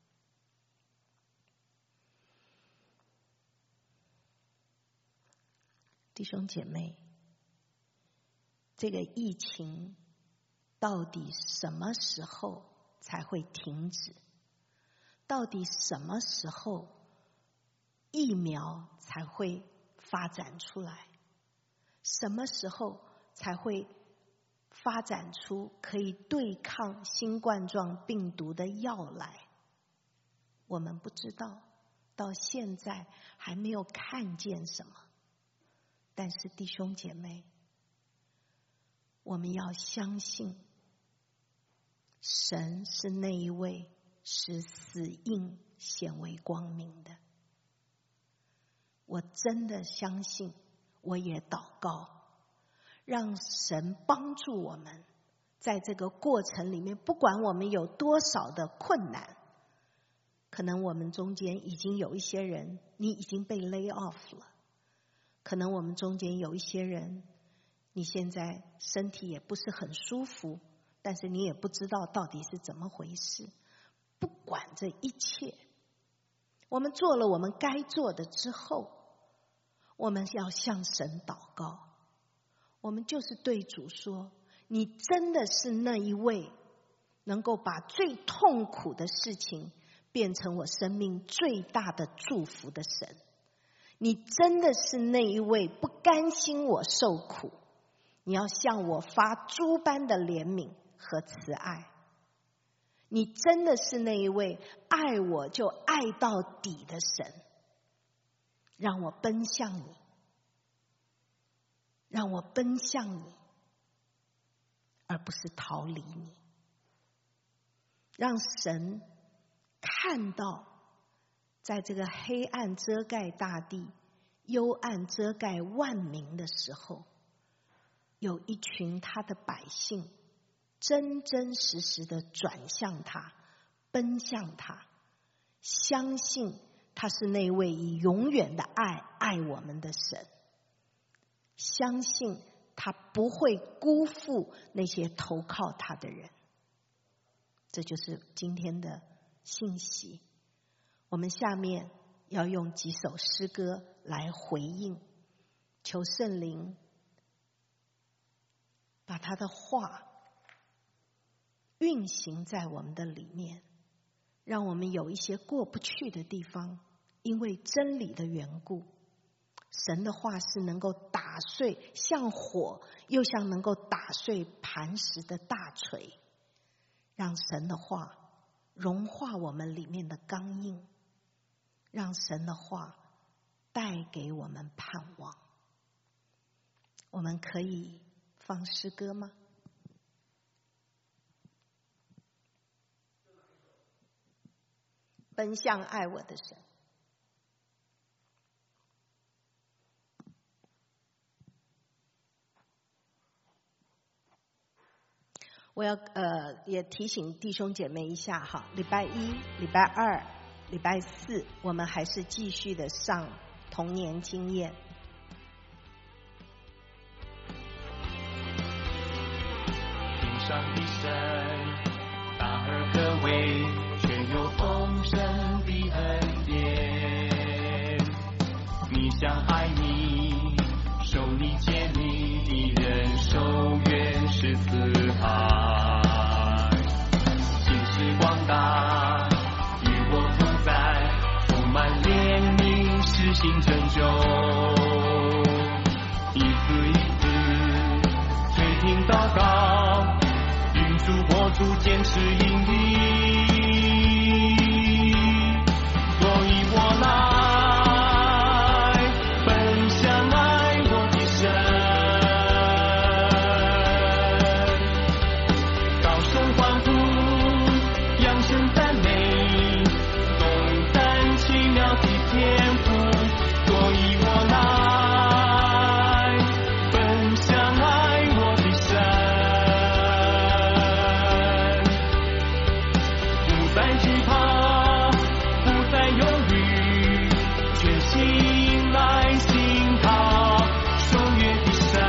弟兄姐妹，这个疫情到底什么时候才会停止？到底什么时候疫苗才会发展出来？什么时候才会发展出可以对抗新冠状病毒的药来？我们不知道，到现在还没有看见什么。但是弟兄姐妹，我们要相信，神是那一位使死荫显为光明的。我真的相信，我也祷告，让神帮助我们，在这个过程里面，不管我们有多少的困难，可能我们中间已经有一些人，你已经被 lay off 了。可能我们中间有一些人，你现在身体也不是很舒服，但是你也不知道到底是怎么回事。不管这一切，我们做了我们该做的之后，我们要向神祷告。我们就是对主说，你真的是那一位能够把最痛苦的事情变成我生命最大的祝福的神。你真的是那一位不甘心我受苦，你要向我发诸般的怜悯和慈爱。你真的是那一位爱我就爱到底的神，让我奔向你，让我奔向你，而不是逃离你。让神看到，在这个黑暗遮盖大地、幽暗遮盖万民的时候，有一群他的百姓真真实实的转向他，奔向他，相信他是那位以永远的爱爱我们的神，相信他不会辜负那些投靠他的人。 这就是今天的信息。我们下面要用几首诗歌来回应，求圣灵把他的话运行在我们的里面，让我们有一些过不去的地方，因为真理的缘故。神的话是能够打碎，像火，又像能够打碎磐石的大锤，让神的话融化我们里面的刚硬，让神的话带给我们盼望。我们可以放诗歌吗？奔向爱我的神。我要呃也提醒弟兄姐妹一下哈，礼拜一、礼拜二、礼拜四，我们还是继续的上童年经验。 天上的神，大而可畏，却有丰盛的恩典。你想爱你，受你诫命的人，受原是四海。心是广大，与我同在，充满怜悯，施行拯救。一次一次垂听祷告，云主火主坚持引领，所以我来奔向爱我的神，高声欢呼，扬声赞美，颂赞奇妙的天赋，所以我来奔向爱我的神，不再惧怕，不再忧虑，全心来信靠守约的神。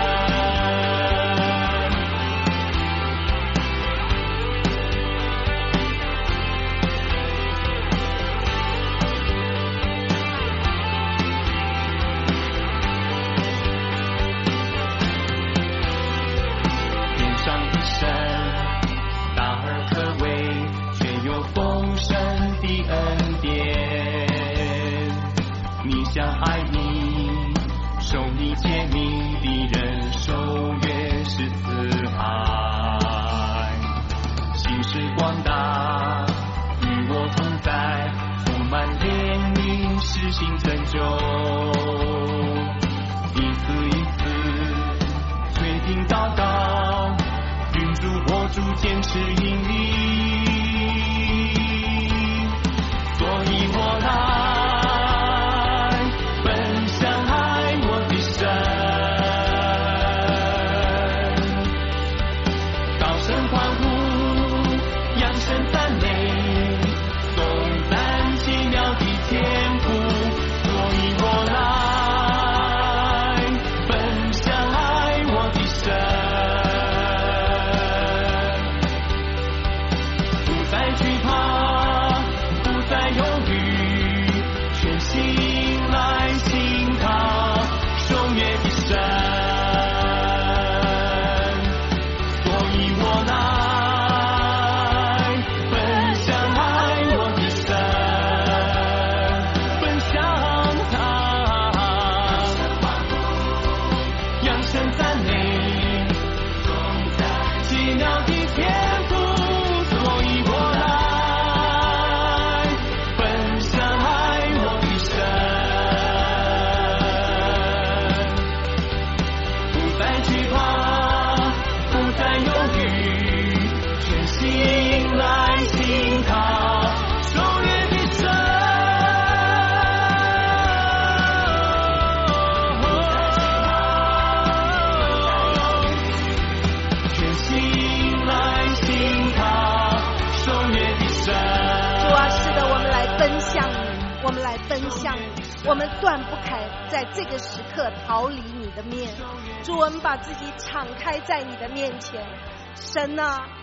天上的神，大而可畏，却有丰盛的恩典。你想爱你，受你诫命的人，受原是四海。心是广大，与我同在，充满怜悯，施行拯救。一次一次垂听祷告，云主火主坚持引领，所以我来奔向爱我的神，高声欢呼，扬声赞美，颂赞奇妙的天赋，所以我来奔向爱我的神，不再惧怕，不再忧虑，全心来信靠守约的神，所以我来奔向爱我的神，奔向他，扬声赞美，奇妙的天赋，所以我来奔向爱我的神，不再惧怕，不再忧虑，全心来信靠守约的神，全心来信靠守约的神。 主啊，是的，我们来奔向你，我们来奔向你，我们断不开在这个时刻逃离你的面。主，我们把自己敞开在你的面前。神啊，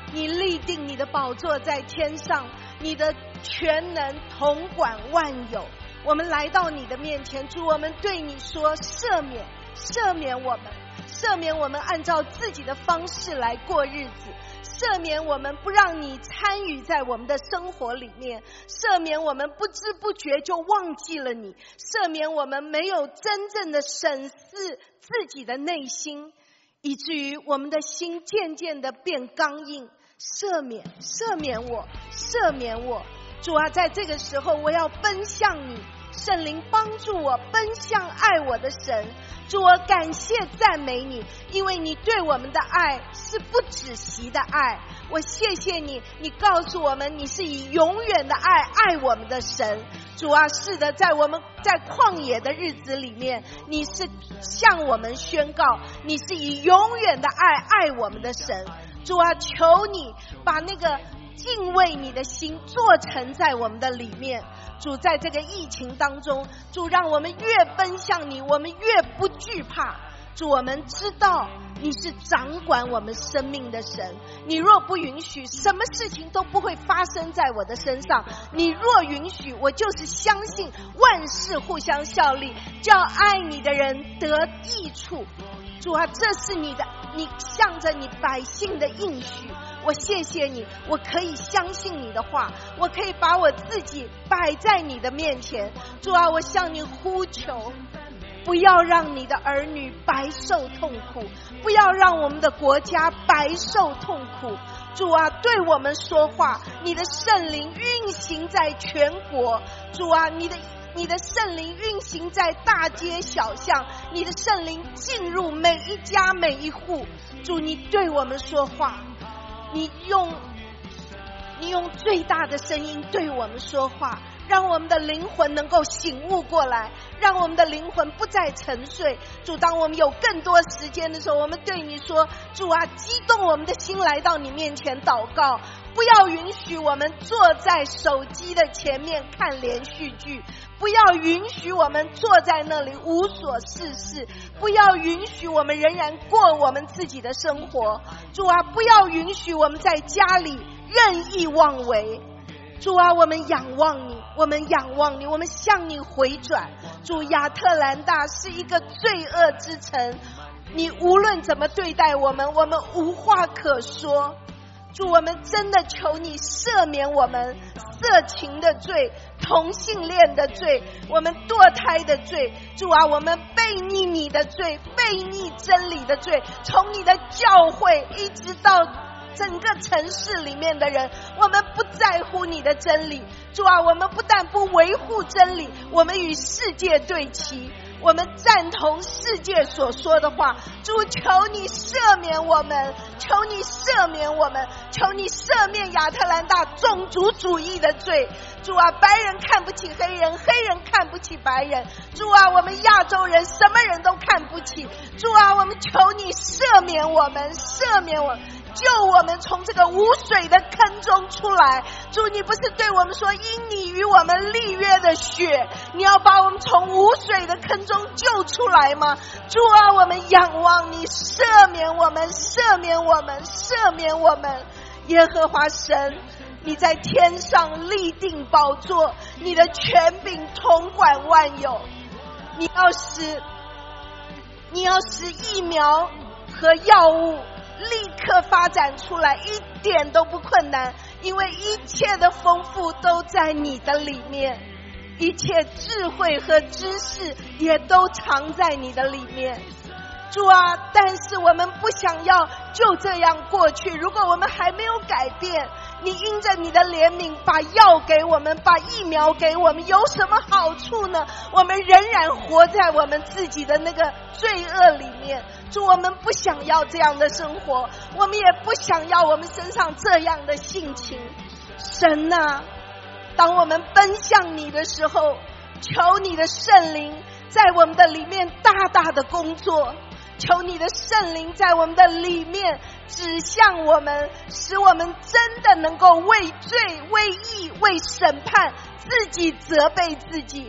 你立定你的宝座在天上，你的全能统管万有。我们来到你的面前，主，我们对你说赦免，赦免我们，赦免我们按照自己的方式来过日子，赦免我们不让你参与在我们的生活里面，赦免我们不知不觉就忘记了你，赦免我们没有真正的审视自己的内心，以至于我们的心渐渐的变刚硬。赦免，赦免我，赦免我。主啊，在这个时候我要奔向你，圣灵帮助我奔向爱我的神。主，我感谢赞美你，因为你对我们的爱是不止息的爱。我谢谢你，你告诉我们你是以永远的爱爱我们的神。主啊，是的，在我们在旷野的日子里面，你是向我们宣告你是以永远的爱爱我们的神。主啊，求你把那个敬畏你的心做成在我们的里面。主，在这个疫情当中，主让我们越奔向你，我们越不惧怕。主，我们知道你是掌管我们生命的神，你若不允许，什么事情都不会发生在我的身上。你若允许，我就是相信万事互相效力，叫爱你的人得益处。主啊，这是你的，你向着你百姓的应许。我谢谢你，我可以相信你的话，我可以把我自己摆在你的面前。主啊，我向你呼求，不要让你的儿女白受痛苦，不要让我们的国家白受痛苦。主啊，对我们说话，你的圣灵运行在全国。主啊，你的你的圣灵运行在大街小巷，你的圣灵进入每一家每一户。主，你对我们说话，你用你用最大的声音对我们说话，让我们的灵魂能够醒悟过来，让我们的灵魂不再沉睡。主，当我们有更多时间的时候，我们对你说，主啊，激动我们的心来到你面前祷告，不要允许我们坐在手机的前面看连续剧，不要允许我们坐在那里无所事事，不要允许我们仍然过我们自己的生活。主啊，不要允许我们在家里任意妄为。主啊，我们仰望你，我们仰望你，我们向你回转。主，亚特兰大是一个罪恶之城，你无论怎么对待我们，我们无话可说。主，我们真的求你赦免我们色情的罪、同性恋的罪、我们堕胎的罪。主啊，我们悖逆你的罪、悖逆真理的罪，从你的教会一直到整个城市里面的人，我们不在乎你的真理。主啊，我们不但不维护真理，我们与世界对齐，我们赞同世界所说的话。主，求你赦免我们，求你赦免我们，求你赦免亚特兰大种族主义的罪。主啊，白人看不起黑人，黑人看不起白人。主啊，我们亚洲人什么人都看不起。主啊，我们求你赦免我们，赦免我们，救我们从这个无水的坑中出来。主，你不是对我们说因你与我们立约的血，你要把我们从无水的坑中救出来吗？主啊，我们仰望你，赦免我们，赦免我们，赦免我们。耶和华神，你在天上立定宝座，你的权柄统管万有。你要使你要使疫苗和药物立刻发展出来，一点都不困难，因为一切的丰富都在你的里面，一切智慧和知识也都藏在你的里面。主啊，但是我们不想要就这样过去，如果我们还没有改变，你因着你的怜悯把药给我们，把疫苗给我们，有什么好处呢？我们仍然活在我们自己的那个罪恶里面。主，我们不想要这样的生活，我们也不想要我们身上这样的性情。神啊，当我们奔向你的时候，求你的圣灵在我们的里面大大的工作，求你的圣灵在我们的里面指向我们，使我们真的能够为罪、为义、为审判自己责备自己，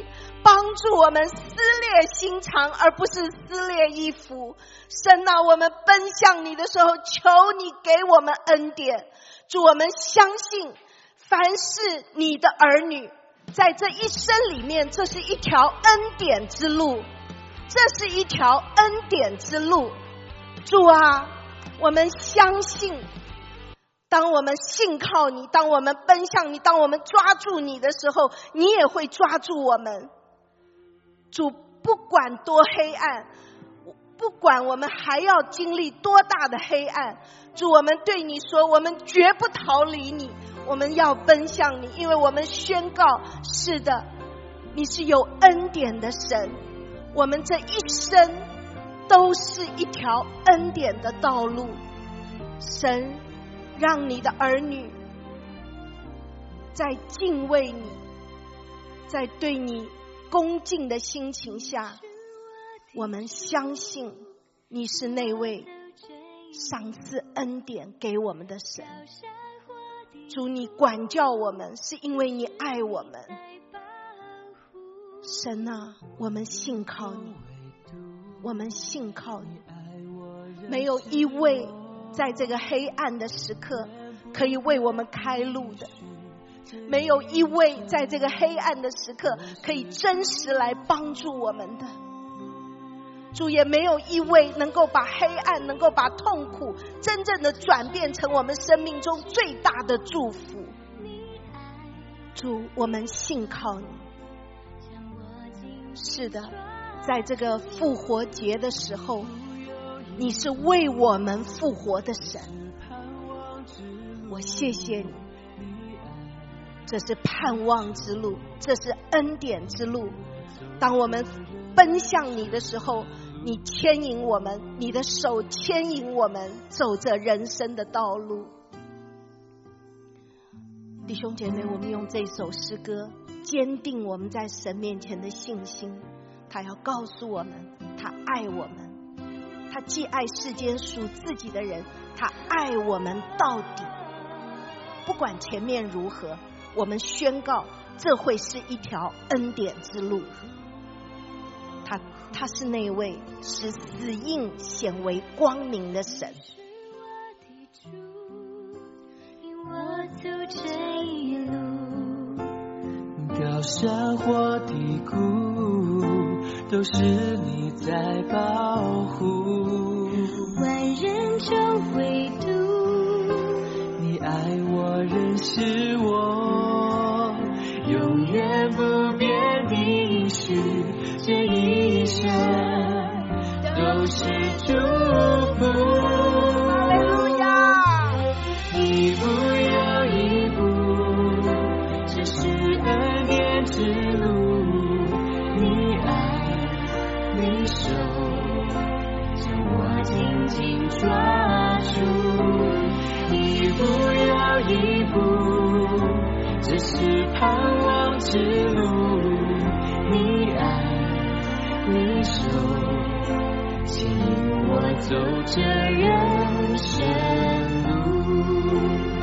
帮助我们撕裂心肠，而不是撕裂衣服。神啊，我们奔向你的时候，求你给我们恩典。主，我们相信凡是你的儿女在这一生里面，这是一条恩典之路，这是一条恩典之路。主啊，我们相信当我们信靠你，当我们奔向你，当我们抓住你的时候，你也会抓住我们。主，不管多黑暗，不管我们还要经历多大的黑暗，主，我们对你说，我们绝不逃离你，我们要奔向你，因为我们宣告，是的，你是有恩典的神，我们这一生都是一条恩典的道路。神，让你的儿女在敬畏你，在对你恭敬的心情下，我们相信你是那位赏赐恩典给我们的神。主，你管教我们是因为你爱我们。神啊，我们信靠你，我们信靠你。没有一位在这个黑暗的时刻可以为我们开路的，没有一位在这个黑暗的时刻可以真实来帮助我们的。主，也没有一位能够把黑暗，能够把痛苦真正的转变成我们生命中最大的祝福。主，我们信靠你。是的，在这个复活节的时候，你是为我们复活的神，我谢谢你。这是盼望之路，这是恩典之路。当我们奔向你的时候，你牵引我们，你的手牵引我们走着人生的道路。弟兄姐妹，我们用这首诗歌坚定我们在神面前的信心。他要告诉我们，他爱我们，他既爱世间属自己的人，他爱我们到底。不管前面如何，我们宣告这会是一条恩典之路。他他是那位使死荫显为光明的神。 我走这一路， 高山或低谷，都是你在保护。 万人中唯独你爱我，认识我，永远不变的是这一生都是祝福。 哈利路亚！ 一步又一步，这是恩典之路。你爱，你手，将我紧紧抓住。一步又一步，这是盼望之路。你爱，你手，牵引我走这人生路。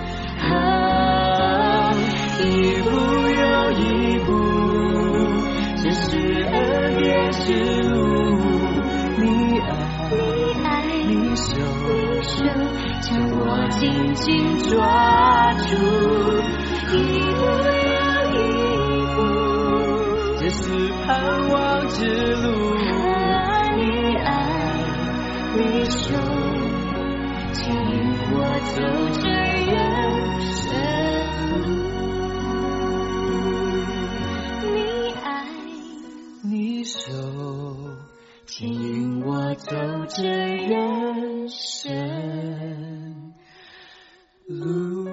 啊，一步又一步，这是恩典之路。你爱， 你爱， 你手， 你手将我紧紧抓住。 一步又一步， 这是盼望之路。 你爱， 你手，牵引我走这人生路。 你爱， 你手，牵引我走这人生路。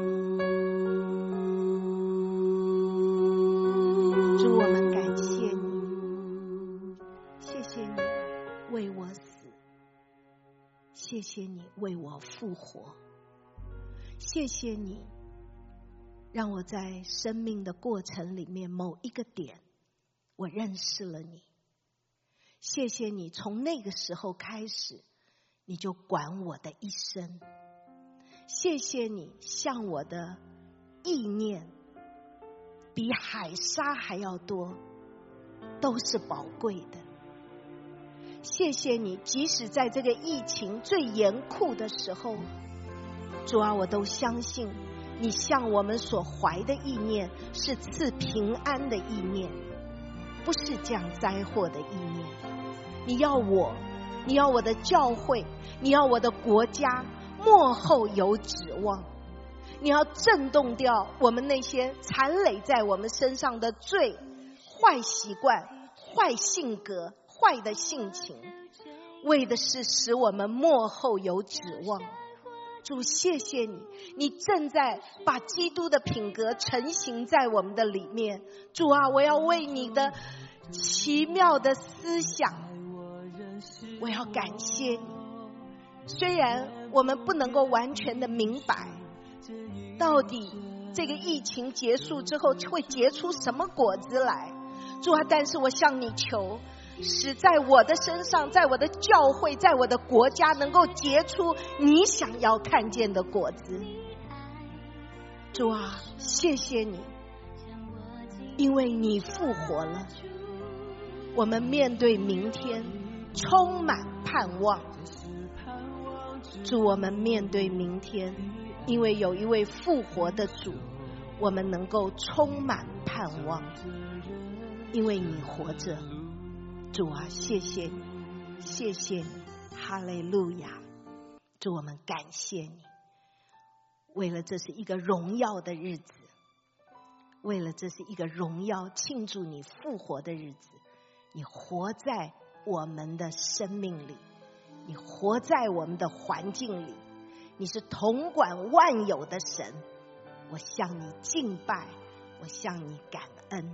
主，我们感谢你，谢谢你为我死，谢谢你为我复活，谢谢你让我在生命的过程里面某一个点我认识了你。谢谢你从那个时候开始你就管我的一生。谢谢你向我的意念比海沙还要多， 都是宝贵的。谢谢你，即使在这个疫情最严酷的时候，主啊，我都相信你向我们所怀的意念是赐平安的意念，不是降灾祸的意念。你要我，你要我的教会，你要我的国家末后有指望，你要震动掉我们那些残累在我们身上的罪、坏习惯、坏性格、坏的性情，为的是使我们末后有指望。主，谢谢你，你正在把基督的品格成型在我们的里面。主啊，我要为你的奇妙的思想，我要感谢你。虽然我们不能够完全的明白到底这个疫情结束之后会结出什么果子来，主啊，但是我向你求，使在我的身上，在我的教会，在我的国家能够结出你想要看见的果子。主啊，谢谢你，因为你复活了，我们面对明天充满盼望。主，我们面对明天，因为有一位复活的主，我们能够充满盼望，因为你活着。主啊，谢谢你，谢谢你，哈利路亚。主，我们感谢你，为了这是一个荣耀的日子，为了这是一个荣耀庆祝你复活的日子，你活在我们的生命里，你活在我们的环境里，你是统管万有的神。我向你敬拜，我向你感恩。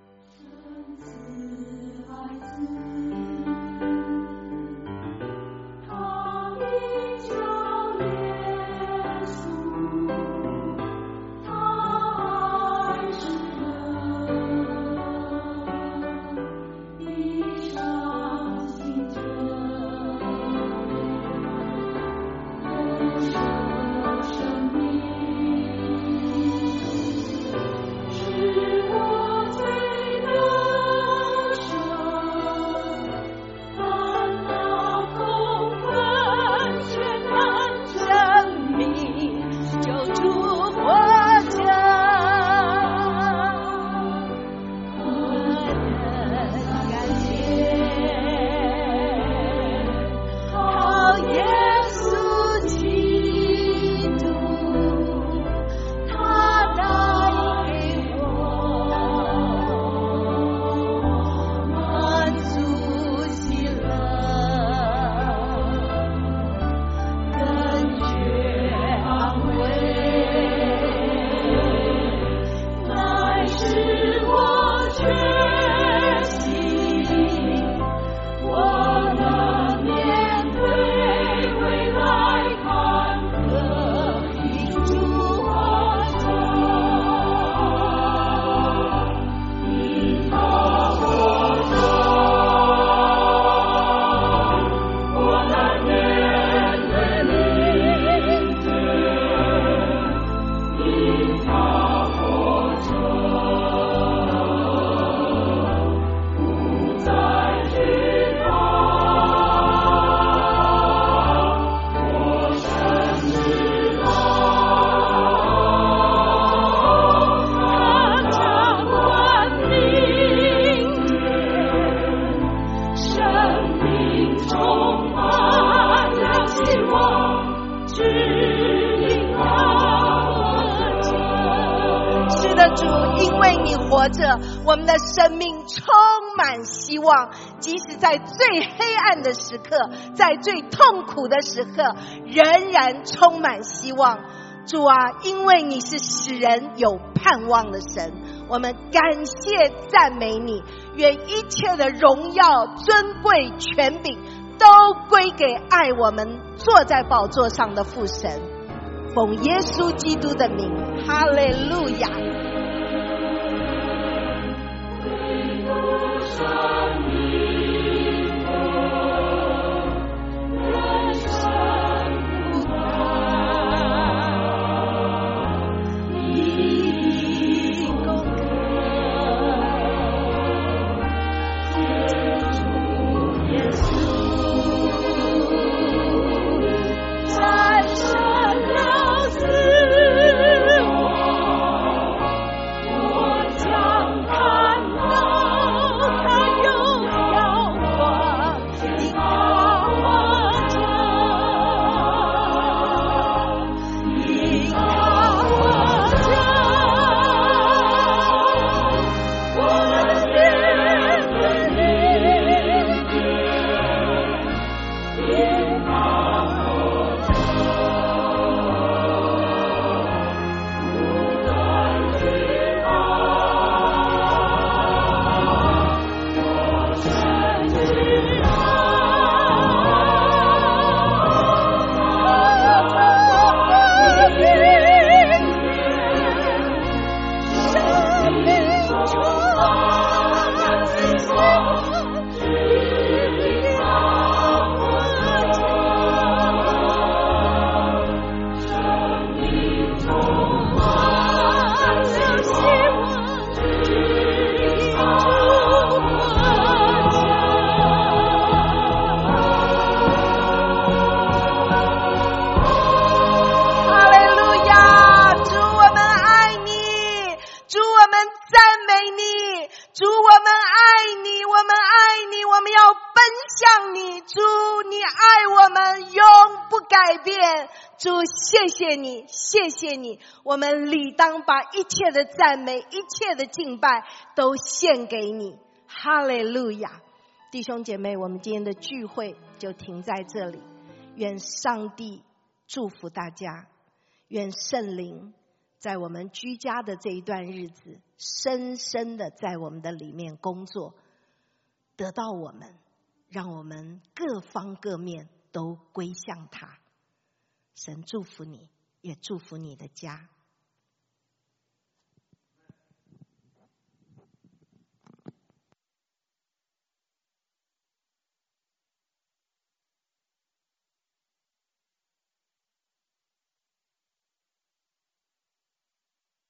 我们的生命充满希望，即使在最黑暗的时刻，在最痛苦的时刻，仍然充满希望。主啊，因为你是使人有盼望的神，我们感谢赞美你，愿一切的荣耀、尊贵、权柄都归给爱我们坐在宝座上的父神。奉耶稣基督的名，哈利路亚。 们赞美你，主，我们爱你，我们爱你，我们要奔向你，主，你爱我们永不改变，主，谢谢你，谢谢你，我们理当把一切的赞美，一切的敬拜都献给你，哈利路亚。弟兄姐妹，我们今天的聚会就停在这里，愿上帝祝福大家，愿圣灵在我们居家的这一段日子深深的在我们的里面工作，得到我们，让我们各方各面都归向他。神祝福你，也祝福你的家。